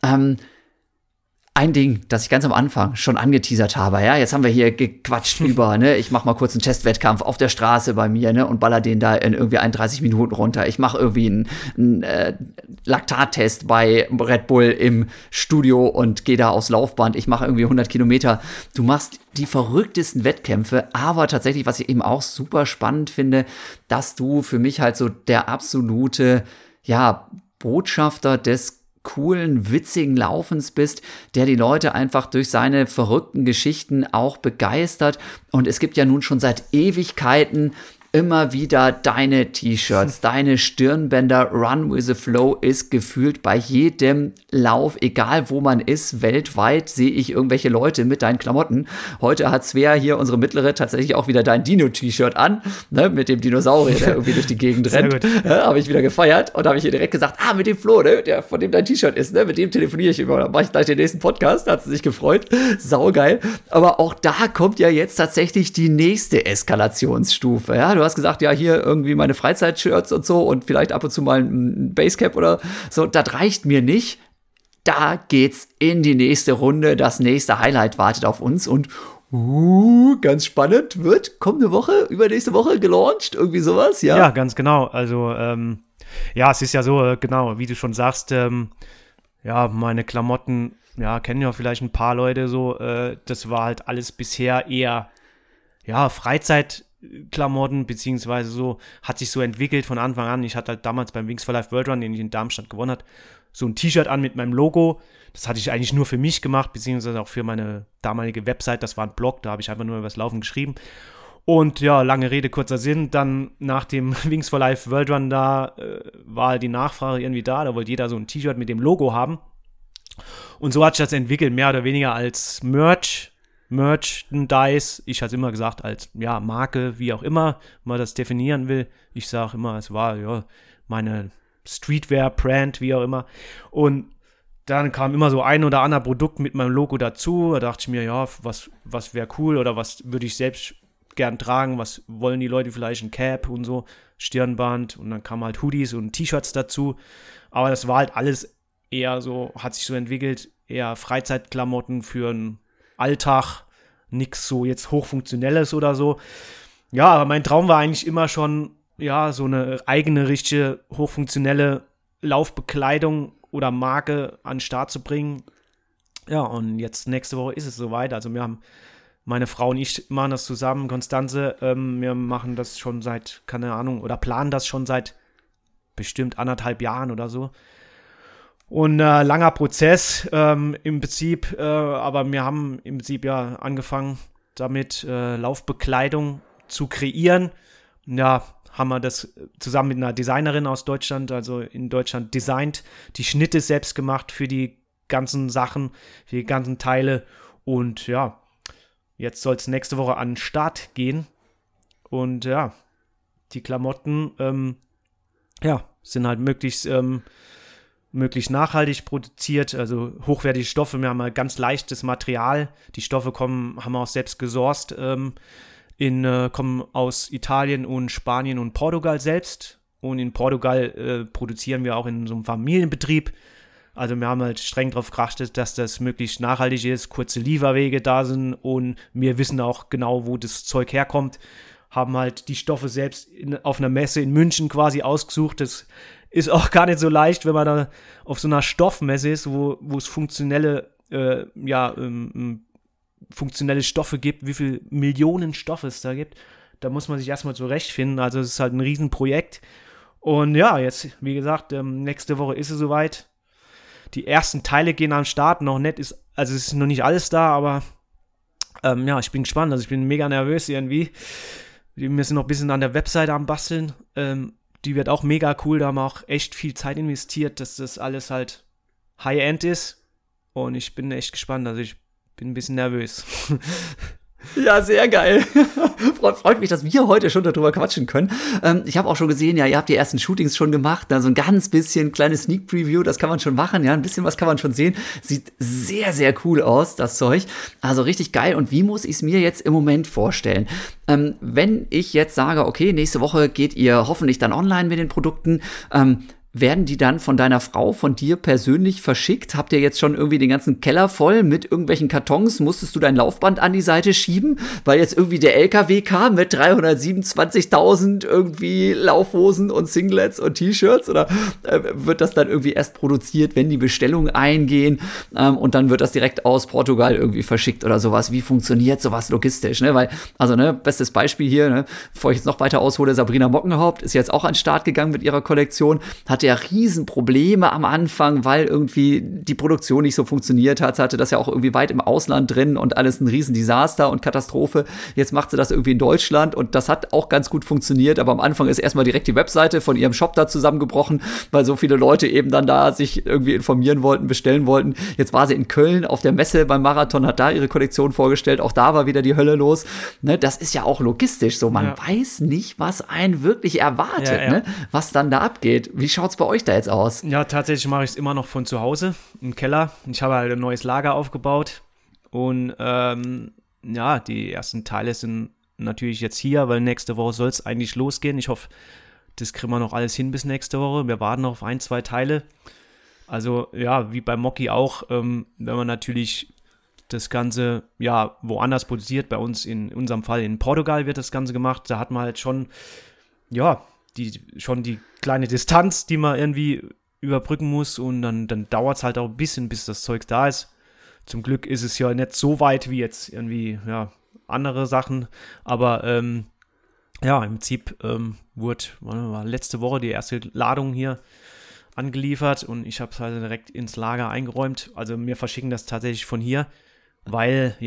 Ein Ding, das ich ganz am Anfang schon angeteasert habe, ja, jetzt haben wir hier gequatscht über, ne, ich mache mal kurz einen Testwettkampf auf der Straße bei mir, ne, und baller den da in irgendwie 31 Minuten runter. Ich mache irgendwie einen Laktattest bei Red Bull im Studio und gehe da aufs Laufband. Ich mache irgendwie 100 Kilometer. Du machst die verrücktesten Wettkämpfe, aber tatsächlich, was ich eben auch super spannend finde, dass du für mich halt so der absolute, Botschafter des coolen, witzigen Laufens bist, der die Leute einfach durch seine verrückten Geschichten auch begeistert. Und es gibt ja nun schon seit Ewigkeiten immer wieder deine T-Shirts, deine Stirnbänder. Run with the Flow ist gefühlt bei jedem Lauf, egal wo man ist, weltweit sehe ich irgendwelche Leute mit deinen Klamotten. Heute hat Svea hier, unsere Mittlere, tatsächlich auch wieder dein Dino-T-Shirt an, ne, mit dem Dinosaurier, der irgendwie durch die Gegend rennt. Habe ich wieder gefeiert und habe ich ihr direkt gesagt, mit dem Flo, ne, der von dem dein T-Shirt ist, ne, mit dem telefoniere ich immer, dann mache ich gleich den nächsten Podcast, da hat sie sich gefreut, saugeil. Aber auch da kommt ja jetzt tatsächlich die nächste Eskalationsstufe, ja, du hast gesagt, ja, hier irgendwie meine Freizeitshirts und so und vielleicht ab und zu mal ein Basecap oder so, das reicht mir nicht. Da geht's in die nächste Runde, das nächste Highlight wartet auf uns und ganz spannend, wird kommende Woche, übernächste Woche gelauncht, irgendwie sowas, ja? Ja, ganz genau, also ja, es ist ja so, genau, wie du schon sagst, ja, meine Klamotten, ja, kennen ja vielleicht ein paar Leute so, das war halt alles bisher eher, ja, Freizeitklamotten, beziehungsweise so, hat sich so entwickelt von Anfang an. Ich hatte halt damals beim Wings for Life World Run, den ich in Darmstadt gewonnen habe, so ein T-Shirt an mit meinem Logo. Das hatte ich eigentlich nur für mich gemacht, beziehungsweise auch für meine damalige Website. Das war ein Blog, da habe ich einfach nur über das Laufen geschrieben. Und ja, lange Rede, kurzer Sinn. Dann nach dem Wings for Life World Run da war die Nachfrage irgendwie da wollte jeder so ein T-Shirt mit dem Logo haben. Und so hat sich das entwickelt, mehr oder weniger als Merchandise, ich hatte immer gesagt, als ja, Marke, wie auch immer man das definieren will. Ich sage immer, es war ja meine Streetwear-Brand, wie auch immer. Und dann kam immer so ein oder andere Produkt mit meinem Logo dazu. Da dachte ich mir, ja, was wäre cool oder was würde ich selbst gern tragen, was wollen die Leute vielleicht, ein Cap und so, Stirnband und dann kamen halt Hoodies und T-Shirts dazu. Aber das war halt alles eher so, hat sich so entwickelt, eher Freizeitklamotten für einen Alltag, nix so jetzt Hochfunktionelles oder so. Ja, aber mein Traum war eigentlich immer schon, ja, so eine eigene, richtige, hochfunktionelle Laufbekleidung oder Marke an den Start zu bringen. Ja, und jetzt nächste Woche ist es soweit. Also wir haben, meine Frau und ich machen das zusammen, Konstanze, wir machen das schon seit, keine Ahnung, oder planen das schon seit bestimmt 1,5 Jahren oder so. Und langer Prozess im Prinzip, aber wir haben im Prinzip ja angefangen damit Laufbekleidung zu kreieren. Ja, haben wir das zusammen mit einer Designerin aus Deutschland, also in Deutschland designt, die Schnitte selbst gemacht für die ganzen Sachen, für die ganzen Teile und ja, jetzt soll es nächste Woche an den Start gehen und ja, die Klamotten, ja, sind halt möglichst nachhaltig produziert, also hochwertige Stoffe. Wir haben halt ganz leichtes Material. Die Stoffe haben wir auch selbst gesourced, kommen aus Italien und Spanien und Portugal selbst. Und in Portugal produzieren wir auch in so einem Familienbetrieb. Also wir haben halt streng darauf geachtet, dass das möglichst nachhaltig ist, kurze Lieferwege da sind und wir wissen auch genau, wo das Zeug herkommt. Haben halt die Stoffe selbst auf einer Messe in München quasi ausgesucht. Das ist auch gar nicht so leicht, wenn man da auf so einer Stoffmesse ist, wo es funktionelle Stoffe gibt, wie viele Millionen Stoffe es da gibt. Da muss man sich erstmal zurechtfinden. Also es ist halt ein Riesenprojekt. Und ja, jetzt, wie gesagt, nächste Woche ist es soweit. Die ersten Teile gehen am Start, noch nicht es ist noch nicht alles da, aber ja, ich bin gespannt. Also ich bin mega nervös irgendwie. Wir sind noch ein bisschen an der Webseite am Basteln. Die wird auch mega cool, da haben wir auch echt viel Zeit investiert, dass das alles halt High-End ist. Und ich bin echt gespannt, also ich bin ein bisschen nervös. Ja, sehr geil. Freut mich, dass wir heute schon darüber quatschen können. Ich habe auch schon gesehen, ja, ihr habt die ersten Shootings schon gemacht, da so ein ganz bisschen kleines Sneak Preview, das kann man schon machen, ja, ein bisschen was kann man schon sehen. Sieht sehr, sehr cool aus, das Zeug. Also richtig geil. Und wie muss ich es mir jetzt im Moment vorstellen? Wenn ich jetzt sage, okay, nächste Woche geht ihr hoffentlich dann online mit den Produkten, werden die dann von deiner Frau, von dir persönlich verschickt? Habt ihr jetzt schon irgendwie den ganzen Keller voll mit irgendwelchen Kartons? Musstest du dein Laufband an die Seite schieben, weil jetzt irgendwie der LKW kam mit 327.000 irgendwie Laufhosen und Singlets und T-Shirts? Oder wird das dann irgendwie erst produziert, wenn die Bestellungen eingehen und dann wird das direkt aus Portugal irgendwie verschickt oder sowas? Wie funktioniert sowas logistisch? Ne? Weil, also, bestes Beispiel hier, bevor ich jetzt noch weiter aushole, Sabrina Mockenhaupt ist jetzt auch an den Start gegangen mit ihrer Kollektion, hat hatte ja Riesenprobleme am Anfang, weil irgendwie die Produktion nicht so funktioniert hat. Sie hatte das ja auch irgendwie weit im Ausland drin und alles ein Riesendesaster und Katastrophe. Jetzt macht sie das irgendwie in Deutschland und das hat auch ganz gut funktioniert, aber am Anfang ist erstmal direkt die Webseite von ihrem Shop da zusammengebrochen, weil so viele Leute eben dann da sich irgendwie informieren wollten, bestellen wollten. Jetzt war sie in Köln auf der Messe beim Marathon, hat da ihre Kollektion vorgestellt. Auch da war wieder die Hölle los. Ne, das ist ja auch logistisch so. Man weiß nicht, was einen wirklich erwartet, ne? Was dann da abgeht. Wie schaut's bei euch da jetzt aus? Ja, tatsächlich mache ich es immer noch von zu Hause im Keller. Ich habe halt ein neues Lager aufgebaut und die ersten Teile sind natürlich jetzt hier, weil nächste Woche soll es eigentlich losgehen. Ich hoffe, das kriegen wir noch alles hin bis nächste Woche. Wir warten noch auf 1, 2 Teile. Also ja, wie bei Moki auch, wenn man natürlich das Ganze woanders produziert, bei uns in unserem Fall in Portugal wird das Ganze gemacht, da hat man halt schon, die kleine Distanz, die man irgendwie überbrücken muss und dann dauert es halt auch ein bisschen, bis das Zeug da ist. Zum Glück ist es ja nicht so weit wie jetzt irgendwie, andere Sachen, aber im Prinzip war letzte Woche die erste Ladung hier angeliefert und ich habe es halt direkt ins Lager eingeräumt. Also wir verschicken das tatsächlich von hier, weil,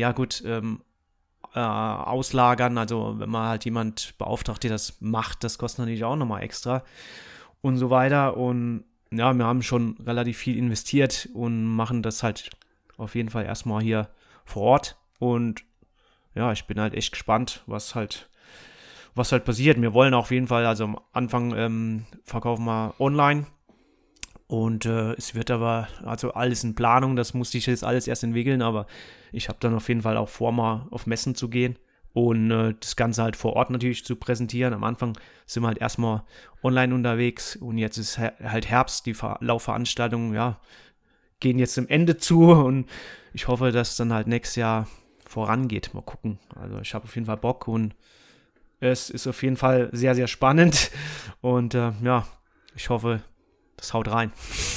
auslagern, also wenn man halt jemand beauftragt, der das macht, das kostet natürlich auch nochmal extra und so weiter. Und ja, wir haben schon relativ viel investiert und machen das halt auf jeden Fall erstmal hier vor Ort. Und ja, ich bin halt echt gespannt, was halt passiert. Wir wollen auf jeden Fall, also am Anfang verkaufen wir online. Und es wird aber, also alles in Planung, das musste ich jetzt alles erst entwickeln, aber ich habe dann auf jeden Fall auch vor, mal auf Messen zu gehen und das Ganze halt vor Ort natürlich zu präsentieren. Am Anfang sind wir halt erstmal online unterwegs und jetzt ist halt Herbst, die Laufveranstaltungen, gehen jetzt zum Ende zu und ich hoffe, dass dann halt nächstes Jahr vorangeht. Mal gucken. Also ich habe auf jeden Fall Bock und es ist auf jeden Fall sehr, sehr spannend und ich hoffe, das haut rein.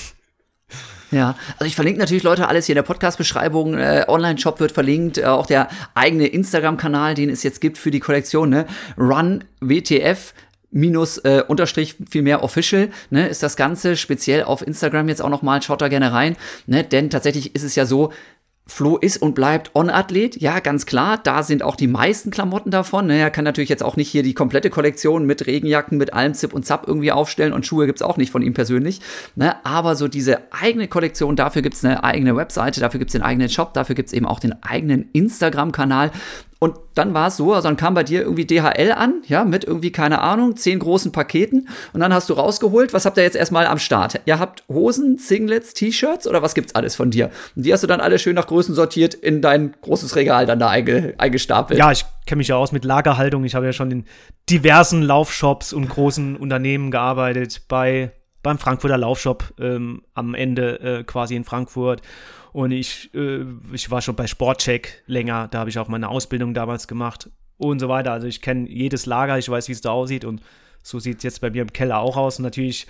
Ja, also ich verlinke natürlich, Leute, alles hier in der Podcast-Beschreibung. Online-Shop wird verlinkt, auch der eigene Instagram-Kanal, den es jetzt gibt für die Kollektion, ne? RunWTF unterstrich vielmehr official, ne, ist das Ganze speziell auf Instagram jetzt auch nochmal, schaut da gerne rein, ne, denn tatsächlich ist es ja so, Flo ist und bleibt On-Athlet, ja, ganz klar, da sind auch die meisten Klamotten davon, ne, er kann natürlich jetzt auch nicht hier die komplette Kollektion mit Regenjacken, mit allem Zip und Zap irgendwie aufstellen und Schuhe gibt's auch nicht von ihm persönlich, ne, aber so diese eigene Kollektion, dafür gibt's eine eigene Webseite, dafür gibt's den eigenen Shop, dafür gibt's eben auch den eigenen Instagram-Kanal. Und dann war es so, also dann kam bei dir irgendwie DHL an, ja, mit irgendwie, keine Ahnung, 10 großen Paketen. Und dann hast du rausgeholt, was habt ihr jetzt erstmal am Start? Ihr habt Hosen, Singlets, T-Shirts oder was gibt's alles von dir? Und die hast du dann alle schön nach Größen sortiert in dein großes Regal dann da eingestapelt. Ja, ich kenne mich ja aus mit Lagerhaltung. Ich habe ja schon in diversen Laufshops und großen Unternehmen gearbeitet. Beim Frankfurter Laufshop am Ende quasi in Frankfurt. Und ich war schon bei Sportcheck länger, da habe ich auch meine Ausbildung damals gemacht und so weiter. Also ich kenne jedes Lager, ich weiß, wie es da aussieht und so sieht es jetzt bei mir im Keller auch aus. Und natürlich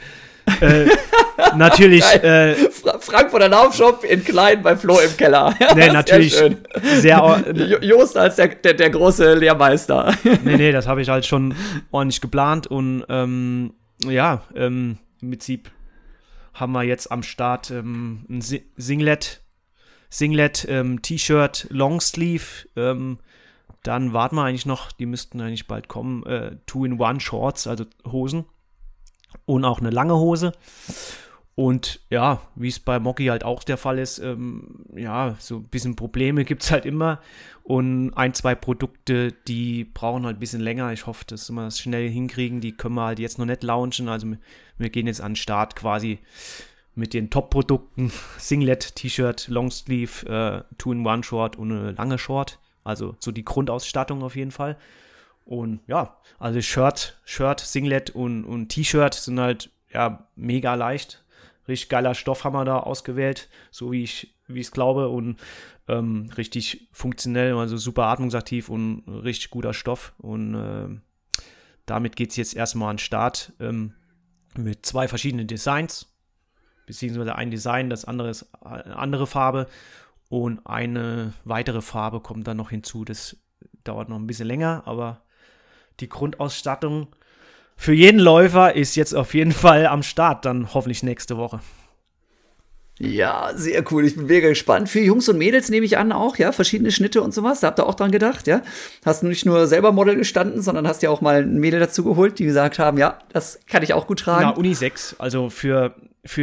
Frankfurter Laufshop in klein bei Flo im Keller. Ja, nee, natürlich sehr Jost als der große Lehrmeister. Nee, das habe ich halt schon ordentlich geplant und im Prinzip haben wir jetzt am Start ein Singlet, T-Shirt, Longsleeve, dann warten wir eigentlich noch, die müssten eigentlich bald kommen, 2-in-1 Shorts, also Hosen und auch eine lange Hose und ja, wie es bei Moki halt auch der Fall ist, so ein bisschen Probleme gibt es halt immer und 1, 2 Produkte, die brauchen halt ein bisschen länger, ich hoffe, dass wir das schnell hinkriegen, die können wir halt jetzt noch nicht launchen, also wir gehen jetzt an den Start quasi mit den Top-Produkten, Singlet, T-Shirt, Longsleeve, 2-in-1 Short und eine lange Short. Also so die Grundausstattung auf jeden Fall. Und ja, also Shirt, Singlet und T-Shirt sind halt mega leicht. Richtig geiler Stoff haben wir da ausgewählt, so wie ich es glaube. Und richtig funktionell, also super atmungsaktiv und richtig guter Stoff. Und damit geht es jetzt erstmal an den Start mit 2 verschiedenen Designs. Beziehungsweise ein Design, das andere ist eine andere Farbe und eine weitere Farbe kommt dann noch hinzu. Das dauert noch ein bisschen länger, aber die Grundausstattung für jeden Läufer ist jetzt auf jeden Fall am Start, dann hoffentlich nächste Woche. Ja, sehr cool. Ich bin mega gespannt. Für Jungs und Mädels nehme ich an auch, ja, verschiedene Schnitte und sowas. Da habt ihr auch dran gedacht, ja? Hast du nicht nur selber Model gestanden, sondern hast ja auch mal ein Mädel dazu geholt, die gesagt haben, ja, das kann ich auch gut tragen. Ja, Unisex, also für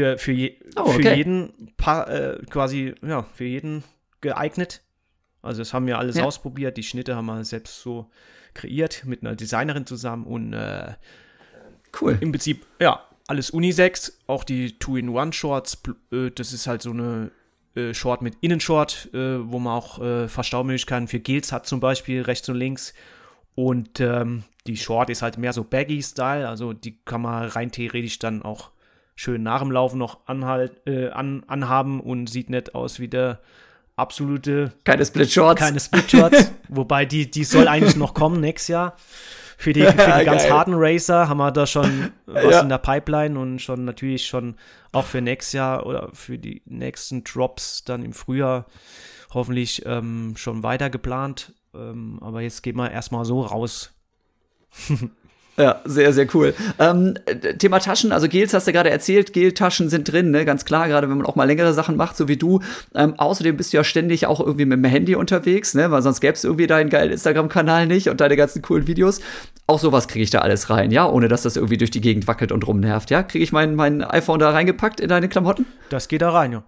jeden quasi, ja, für jeden geeignet. Also das haben wir alles ausprobiert. Die Schnitte haben wir selbst so kreiert mit einer Designerin zusammen und cool. Im Prinzip, ja, alles Unisex, auch die 2-in-1-Shorts, das ist halt so eine Short mit Innenshort, wo man auch Verstaumöglichkeiten für Gels hat zum Beispiel, rechts und links. Und die Short ist halt mehr so Baggy-Style, also die kann man rein theoretisch dann auch schön nach dem Laufen noch anhaben und sieht nicht aus wie der absolute... Keine Split-Shorts. Keine Split-Shorts, wobei die soll eigentlich noch kommen nächstes Jahr. Für die ganz harten Racer haben wir da schon was in der Pipeline und schon natürlich schon auch für nächstes Jahr oder für die nächsten Drops dann im Frühjahr hoffentlich schon weiter geplant. Aber jetzt gehen wir erstmal so raus. Ja, sehr, sehr cool. Thema Taschen, also Gels hast du gerade erzählt, Geltaschen sind drin, ne? Ganz klar, gerade wenn man auch mal längere Sachen macht, so wie du. Außerdem bist du ja ständig auch irgendwie mit dem Handy unterwegs, ne? Weil sonst gäbe es irgendwie deinen geilen Instagram-Kanal nicht und deine ganzen coolen Videos. Auch sowas kriege ich da alles rein, ja? Ohne dass das irgendwie durch die Gegend wackelt und rumnervt, ja? Kriege ich mein iPhone da reingepackt in deine Klamotten? Das geht da rein, ja.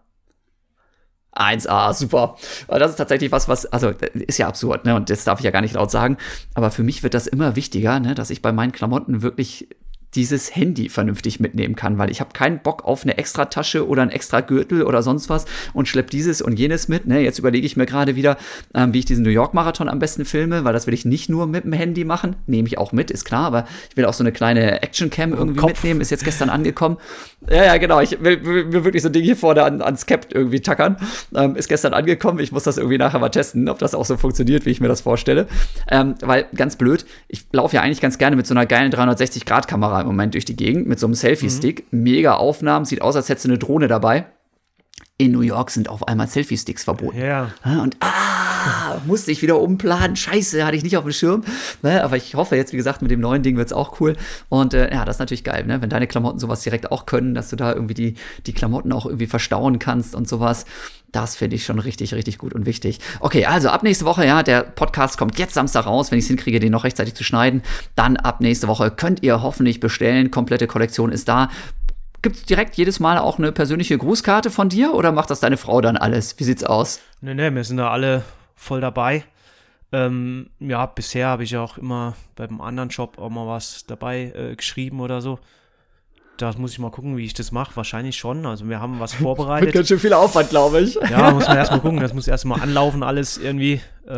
1A, super. Weil das ist tatsächlich was, also ist ja absurd, ne? Und das darf ich ja gar nicht laut sagen. Aber für mich wird das immer wichtiger, ne? Dass ich bei meinen Klamotten wirklich dieses Handy vernünftig mitnehmen kann, weil ich habe keinen Bock auf eine extra Tasche oder einen extra Gürtel oder sonst was und schlepp dieses und jenes mit. Ne? Jetzt überlege ich mir gerade wieder, wie ich diesen New York Marathon am besten filme, weil das will ich nicht nur mit dem Handy machen. Nehme ich auch mit, ist klar, aber ich will auch so eine kleine Action-Cam irgendwie mitnehmen. Ist jetzt gestern angekommen. Ja, genau. Ich will wirklich so ein Ding hier vorne ans Cap irgendwie tackern. Ist gestern angekommen. Ich muss das irgendwie nachher mal testen, ob das auch so funktioniert, wie ich mir das vorstelle. Weil, ganz blöd, ich laufe ja eigentlich ganz gerne mit so einer geilen 360-Grad-Kamera im Moment durch die Gegend mit so einem Selfie-Stick. Mega Aufnahmen, sieht aus, als hättest du eine Drohne dabei. In New York sind auf einmal Selfie-Sticks verboten. Ja. Und musste ich wieder umplanen. Scheiße, hatte ich nicht auf dem Schirm. Aber ich hoffe jetzt, wie gesagt, mit dem neuen Ding wird es auch cool. Und ja, das ist natürlich geil, ne? Wenn deine Klamotten sowas direkt auch können, dass du da irgendwie die Klamotten auch irgendwie verstauen kannst und sowas. Das finde ich schon richtig, richtig gut und wichtig. Okay, also ab nächste Woche, ja, der Podcast kommt jetzt Samstag raus, wenn ich es hinkriege, den noch rechtzeitig zu schneiden. Dann ab nächste Woche könnt ihr hoffentlich bestellen. Komplette Kollektion ist da. Gibt es direkt jedes Mal auch eine persönliche Grußkarte von dir oder macht das deine Frau dann alles? Wie sieht's aus? Nee, wir sind da alle voll dabei. Ja, bisher habe ich auch immer beim anderen Job auch mal was dabei geschrieben oder so. Da muss ich mal gucken, wie ich das mache. Wahrscheinlich schon. Also wir haben was vorbereitet. Mit ganz schön viel Aufwand, glaube ich. Ja, muss man erstmal gucken. Das muss erstmal anlaufen alles irgendwie.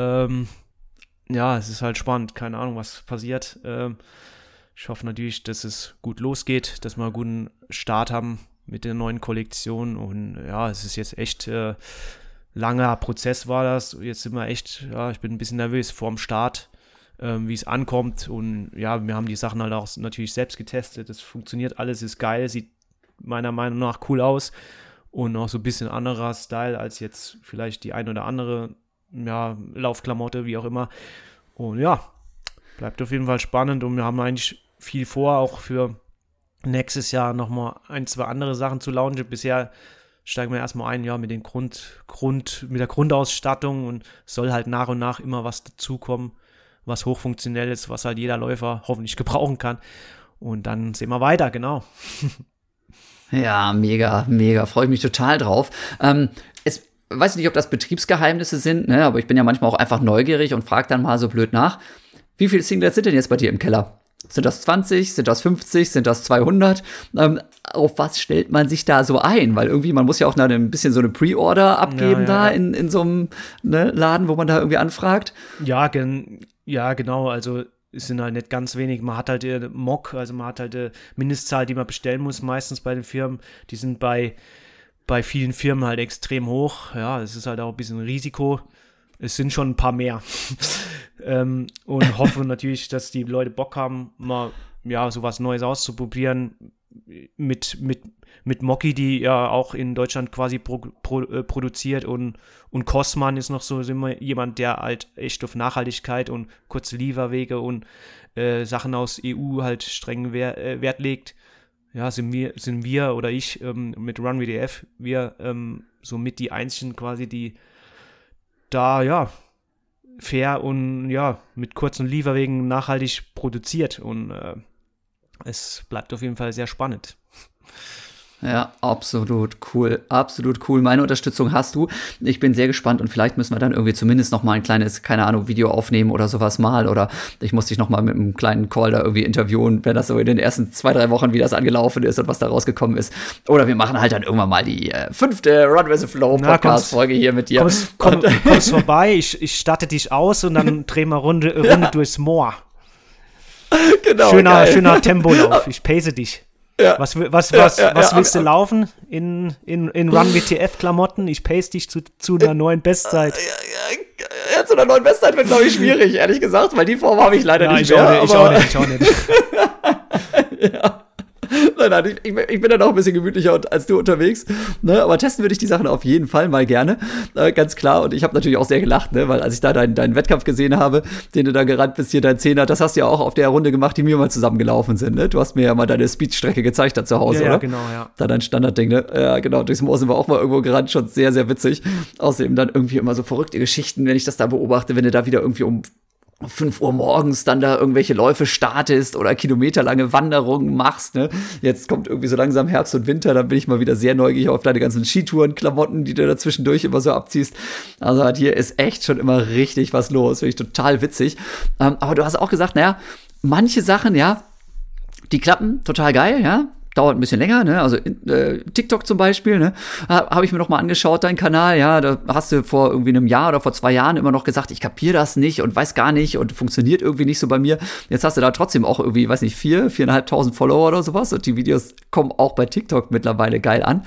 Ja, es ist halt spannend. Keine Ahnung, was passiert. Ich hoffe natürlich, dass es gut losgeht, dass wir einen guten Start haben mit der neuen Kollektion. Und ja, es ist jetzt echt langer Prozess war das. Jetzt sind wir echt, ja, ich bin ein bisschen nervös vorm Start, wie es ankommt. Und ja, wir haben die Sachen halt auch natürlich selbst getestet. Das funktioniert alles, ist geil, sieht meiner Meinung nach cool aus. Und auch so ein bisschen anderer Style als jetzt vielleicht die ein oder andere, ja, Laufklamotte, wie auch immer. Und ja, bleibt auf jeden Fall spannend und wir haben eigentlich viel vor, auch für nächstes Jahr nochmal 1, 2 andere Sachen zu launchen. Bisher steigen wir erstmal ein, ja, mit den mit der Grundausstattung und soll halt nach und nach immer was dazukommen, was hochfunktionell ist, was halt jeder Läufer hoffentlich gebrauchen kann. Und dann sehen wir weiter, genau. Ja, mega, mega. Freue ich mich total drauf. Weiß nicht, ob das Betriebsgeheimnisse sind, ne? Aber ich bin ja manchmal auch einfach neugierig und frage dann mal so blöd nach. Wie viele Singlets sind denn jetzt bei dir im Keller? Sind das 20? Sind das 50? Sind das 200? Auf was stellt man sich da so ein? Weil irgendwie, man muss ja auch ein bisschen so eine Pre-Order abgeben in so einem Laden, wo man da irgendwie anfragt. Ja, genau. Also es sind halt nicht ganz wenig. Man hat halt Mock, also man hat halt eine Mindestzahl, die man bestellen muss, meistens bei den Firmen. Die sind bei vielen Firmen halt extrem hoch. Ja, es ist halt auch ein bisschen Risiko. Es sind schon ein paar mehr. Und hoffe natürlich, dass die Leute Bock haben, mal ja sowas Neues auszuprobieren. mit Moki, die ja auch in Deutschland quasi produziert und Cosman ist noch so jemand, der halt echt auf Nachhaltigkeit und kurze Lieferwege und Sachen aus EU halt streng Wert legt. Ja, sind wir oder ich mit RunWDF, wir somit die Einzigen quasi, die da, ja, fair und ja, mit kurzen Lieferwegen nachhaltig produziert und es bleibt auf jeden Fall sehr spannend. Ja, absolut cool. Absolut cool. Meine Unterstützung hast du. Ich bin sehr gespannt und vielleicht müssen wir dann irgendwie zumindest noch mal ein kleines, keine Ahnung, Video aufnehmen oder sowas mal. Oder ich muss dich noch mal mit einem kleinen Call da irgendwie interviewen, wenn das so in den ersten 2-3 Wochen, wie das angelaufen ist und was da rausgekommen ist. Oder wir machen halt dann irgendwann mal die 5. Run with the Flow Podcast-Folge hier mit dir. Kommst vorbei, ich starte dich aus und dann drehen wir Runde durchs Moor. Genau, schöner Tempolauf. Ich pace dich. Ja. Was willst du laufen in Run-WTF-Klamotten? Ich pace dich zu einer neuen Bestzeit. Ja, zu einer neuen Bestzeit wird, glaube ich, schwierig, ehrlich gesagt, weil die Form habe ich leider nicht mehr. Ich auch nicht. Ja. Nein, ich bin dann auch ein bisschen gemütlicher als du unterwegs, ne? Aber testen würde ich die Sachen auf jeden Fall mal gerne, ganz klar. Und ich habe natürlich auch sehr gelacht, ne? Weil als ich da deinen Wettkampf gesehen habe, den du da gerannt bist, hier dein 10er, das hast du ja auch auf der Runde gemacht, die wir mal zusammengelaufen sind, ne? Du hast mir ja mal deine Speedstrecke gezeigt da zu Hause, oder? Ja, genau, ja. Da dein Standardding, ne? Ja, genau, durchs Moor sind wir auch mal irgendwo gerannt, schon sehr, sehr witzig. Außerdem dann irgendwie immer so verrückte Geschichten, wenn ich das da beobachte, wenn du da wieder irgendwie um 5 Uhr morgens dann da irgendwelche Läufe startest oder kilometerlange Wanderungen machst, ne? Jetzt kommt irgendwie so langsam Herbst und Winter, dann bin ich mal wieder sehr neugierig auf deine ganzen Skitouren-Klamotten, die du da zwischendurch immer so abziehst. Also hier ist echt schon immer richtig was los, finde ich total witzig. Aber du hast auch gesagt, naja, manche Sachen, ja, die klappen total geil, ja. Dauert ein bisschen länger, ne? Also TikTok zum Beispiel, ne? Habe ich mir noch mal angeschaut, deinen Kanal, ja, da hast du vor irgendwie einem Jahr oder vor 2 Jahren immer noch gesagt, ich kapiere das nicht und weiß gar nicht und funktioniert irgendwie nicht so bei mir. Jetzt hast du da trotzdem auch irgendwie, weiß nicht, 4.500 Follower oder sowas und die Videos kommen auch bei TikTok mittlerweile geil an.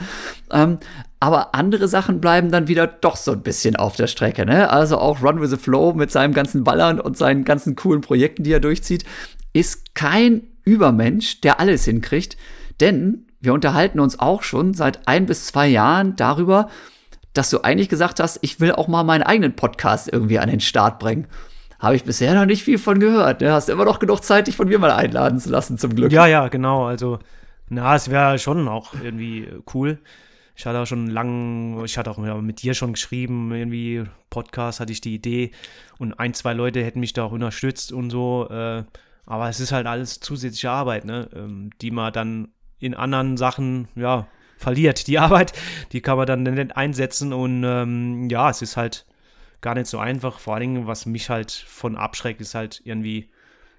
Aber andere Sachen bleiben dann wieder doch so ein bisschen auf der Strecke, ne? Also auch Run with the Flow mit seinem ganzen Ballern und seinen ganzen coolen Projekten, die er durchzieht, ist kein Übermensch, der alles hinkriegt. Denn wir unterhalten uns auch schon seit 1 bis 2 Jahren darüber, dass du eigentlich gesagt hast, ich will auch mal meinen eigenen Podcast irgendwie an den Start bringen. Habe ich bisher noch nicht viel von gehört. Ne? Hast immer noch genug Zeit, dich von mir mal einladen zu lassen, zum Glück. Ja, genau. Also, es wäre schon auch irgendwie cool. Ich hatte auch mit dir schon geschrieben, irgendwie Podcast hatte ich die Idee und 1, 2 Leute hätten mich da auch unterstützt und so. Aber es ist halt alles zusätzliche Arbeit, ne? Die man dann in anderen Sachen, ja, verliert. Die Arbeit, die kann man dann nicht einsetzen und es ist halt gar nicht so einfach. Vor allen Dingen, was mich halt von abschreckt, ist halt irgendwie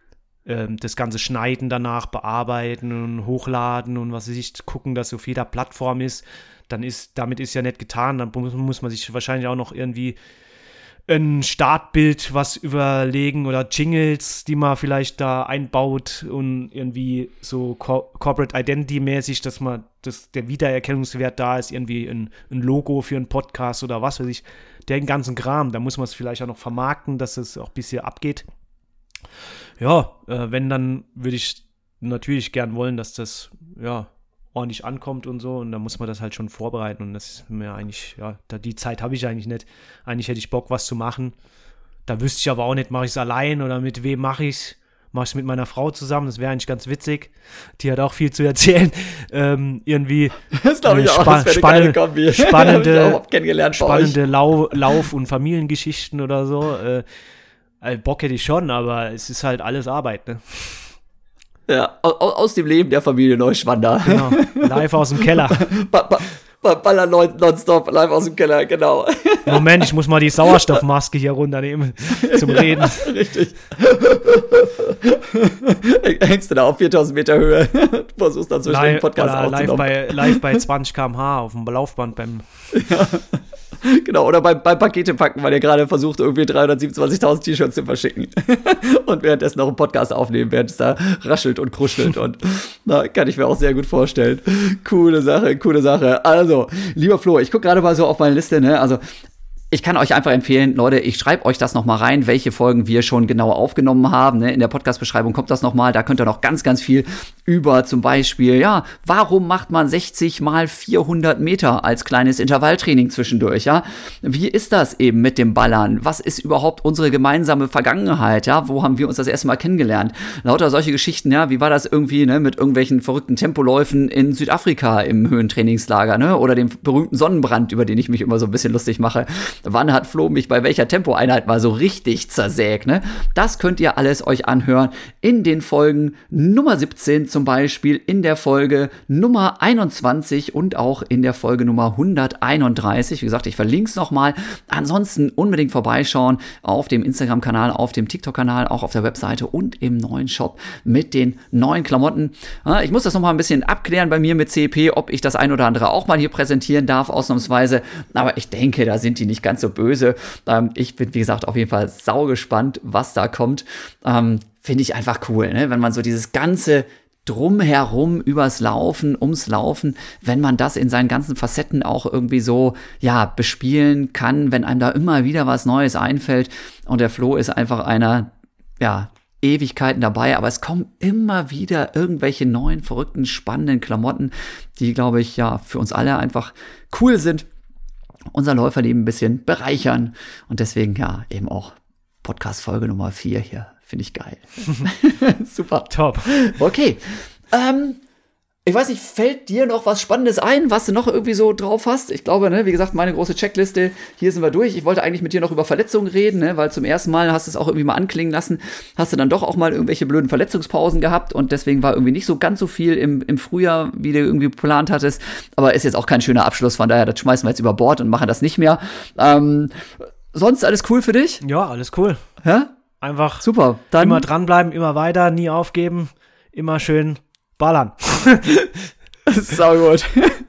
das ganze Schneiden danach, bearbeiten und hochladen und was weiß ich, gucken, dass auf jeder Plattform ist. Damit ist ja nicht getan. Dann muss man sich wahrscheinlich auch noch irgendwie ein Startbild was überlegen oder Jingles, die man vielleicht da einbaut und irgendwie so Corporate Identity-mäßig, dass der Wiedererkennungswert da ist, irgendwie ein Logo für einen Podcast oder was weiß ich, den ganzen Kram, da muss man es vielleicht auch noch vermarkten, dass es auch ein bisschen abgeht. Ja, wenn, dann würde ich natürlich gern wollen, dass das, ja, ordentlich ankommt und so und da muss man das halt schon vorbereiten und das ist mir eigentlich, ja, die Zeit habe ich eigentlich nicht. Eigentlich hätte ich Bock, was zu machen. Da wüsste ich aber auch nicht, mache ich es allein oder mit wem mache ich es? Mache ich es mit meiner Frau zusammen, das wäre eigentlich ganz witzig. Die hat auch viel zu erzählen. Irgendwie das glaube ich auch, das wäre eine geile Kombi. Spannende Lauf- und Familiengeschichten oder so. Bock hätte ich schon, aber es ist halt alles Arbeit, ne? Ja, aus dem Leben der Familie Neuschwander. Genau, live aus dem Keller. Baller nonstop, live aus dem Keller, genau. Moment, ich muss mal die Sauerstoffmaske hier runternehmen zum Reden. Richtig. Hängst du da auf 4000 Meter Höhe, versuchst dann zwischen den Podcast aufzunehmen. Live bei 20 km/h auf dem Laufband beim... Ja. Genau, oder beim Pakete packen, weil ihr gerade versucht, irgendwie 327.000 T-Shirts zu verschicken. Und währenddessen noch einen Podcast aufnehmen, während es da raschelt und kruschelt. Und kann ich mir auch sehr gut vorstellen. Coole Sache. Also, lieber Flo, ich gucke gerade mal so auf meine Liste, ne? Also, ich kann euch einfach empfehlen, Leute, ich schreibe euch das nochmal rein, welche Folgen wir schon genau aufgenommen haben. Ne? In der Podcast-Beschreibung kommt das nochmal. Da könnt ihr noch ganz, ganz viel über zum Beispiel, ja, warum macht man 60 mal 400 Meter als kleines Intervalltraining zwischendurch, ja? Wie ist das eben mit dem Ballern? Was ist überhaupt unsere gemeinsame Vergangenheit, ja? Wo haben wir uns das erste Mal kennengelernt? Lauter solche Geschichten, ja, wie war das irgendwie, ne, mit irgendwelchen verrückten Tempoläufen in Südafrika im Höhentrainingslager, ne? Oder dem berühmten Sonnenbrand, über den ich mich immer so ein bisschen lustig mache. Wann hat Flo mich bei welcher Tempoeinheit mal so richtig zersägt, ne? Das könnt ihr alles euch anhören in den Folgen Nummer 17 zum Beispiel, in der Folge Nummer 21 und auch in der Folge Nummer 131. Wie gesagt, ich verlinke es nochmal. Ansonsten unbedingt vorbeischauen auf dem Instagram-Kanal, auf dem TikTok-Kanal, auch auf der Webseite und im neuen Shop mit den neuen Klamotten. Ich muss das nochmal ein bisschen abklären bei mir mit CEP, ob ich das ein oder andere auch mal hier präsentieren darf, ausnahmsweise. Aber ich denke, da sind die nicht ganz so böse. Ich bin, wie gesagt, auf jeden Fall saugespannt, was da kommt. Finde ich einfach cool, ne? Wenn man so dieses ganze Drumherum übers Laufen, ums Laufen, wenn man das in seinen ganzen Facetten auch irgendwie so, ja, bespielen kann, wenn einem da immer wieder was Neues einfällt. Und der Flo ist einfach einer, ja, Ewigkeiten dabei, aber es kommen immer wieder irgendwelche neuen, verrückten, spannenden Klamotten, die, glaube ich, ja, für uns alle einfach cool sind, unser Läuferleben ein bisschen bereichern und deswegen, ja, eben auch Podcast-Folge Nummer 4 hier. Finde ich geil. Super. Top. Okay. Ich weiß nicht, fällt dir noch was Spannendes ein, was du noch irgendwie so drauf hast? Ich glaube, ne, wie gesagt, meine große Checkliste, hier sind wir durch. Ich wollte eigentlich mit dir noch über Verletzungen reden, ne, weil zum ersten Mal hast du es auch irgendwie mal anklingen lassen, hast du dann doch auch mal irgendwelche blöden Verletzungspausen gehabt und deswegen war irgendwie nicht so ganz so viel im Frühjahr, wie du irgendwie geplant hattest. Aber ist jetzt auch kein schöner Abschluss, von daher, das schmeißen wir jetzt über Bord und machen das nicht mehr. Sonst alles cool für dich? Ja, alles cool. Ja? Einfach super. Dann immer dranbleiben, immer weiter, nie aufgeben, immer schön ballern. Sau gut.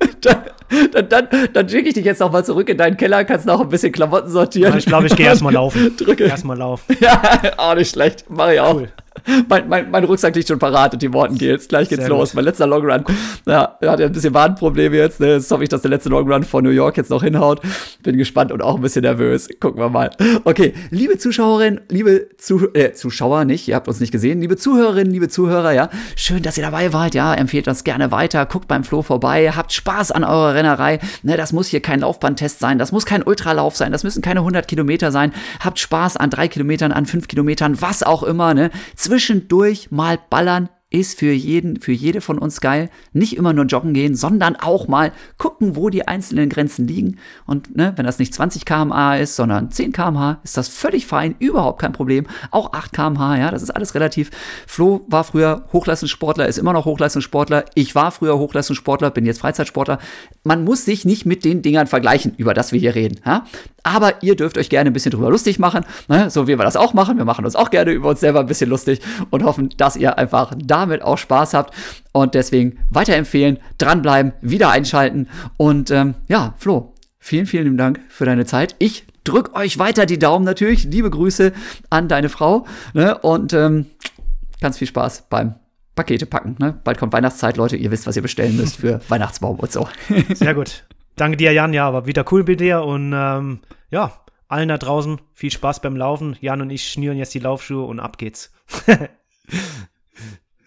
Dann schicke ich dich jetzt noch mal zurück in deinen Keller, kannst noch ein bisschen Klamotten sortieren. Ja, ich glaube, ich gehe erstmal laufen. Drücke. Erstmal laufen. Ja, auch nicht schlecht. Mach ich auch. Cool. Mein Rucksack liegt schon parat und die Worten geht's. Gleich geht's Sehr los. gut. Mein letzter Longrun. Ja, er hat ja ein bisschen Wadenprobleme jetzt. Ne? Jetzt hoffe ich, dass der letzte Longrun von New York jetzt noch hinhaut. Bin gespannt und auch ein bisschen nervös. Gucken wir mal. Okay, liebe Zuschauerinnen, liebe Zuschauer nicht, ihr habt uns nicht gesehen. Liebe Zuhörerinnen, liebe Zuhörer, ja, schön, dass ihr dabei wart. Ja, empfehlt uns gerne weiter. Guckt beim Flo vorbei. Habt Spaß an eurer Rennerei. Ne, das muss hier kein Laufbahntest sein. Das muss kein Ultralauf sein. Das müssen keine 100 Kilometer sein. Habt Spaß an 3 Kilometern, an 5 Kilometern, was auch immer. Ne? Zwischendurch mal ballern ist für jede von uns geil. Nicht immer nur joggen gehen, sondern auch mal gucken, wo die einzelnen Grenzen liegen. Und ne, wenn das nicht 20 km/h ist, sondern 10 km/h, ist das völlig fein, überhaupt kein Problem. Auch 8 km/h, ja, das ist alles relativ. Flo war früher Hochleistungssportler, ist immer noch Hochleistungssportler. Ich war früher Hochleistungssportler, bin jetzt Freizeitsportler. Man muss sich nicht mit den Dingern vergleichen, über das wir hier reden. Ja? Aber ihr dürft euch gerne ein bisschen drüber lustig machen, ne? So wie wir das auch machen. Wir machen uns auch gerne über uns selber ein bisschen lustig und hoffen, dass ihr einfach damit auch Spaß habt. Und deswegen weiterempfehlen, dranbleiben, wieder einschalten. Und ja, Flo, vielen, vielen lieben Dank für deine Zeit. Ich drück euch weiter die Daumen natürlich. Liebe Grüße an deine Frau. Ne? Und ganz viel Spaß beim Pakete packen. Ne? Bald kommt Weihnachtszeit, Leute. Ihr wisst, was ihr bestellen müsst für Weihnachtsbaum und so. Sehr gut. Danke dir, Jan. Ja, war wieder cool mit dir. Und ja, allen da draußen viel Spaß beim Laufen. Jan und ich schnüren jetzt die Laufschuhe und ab geht's.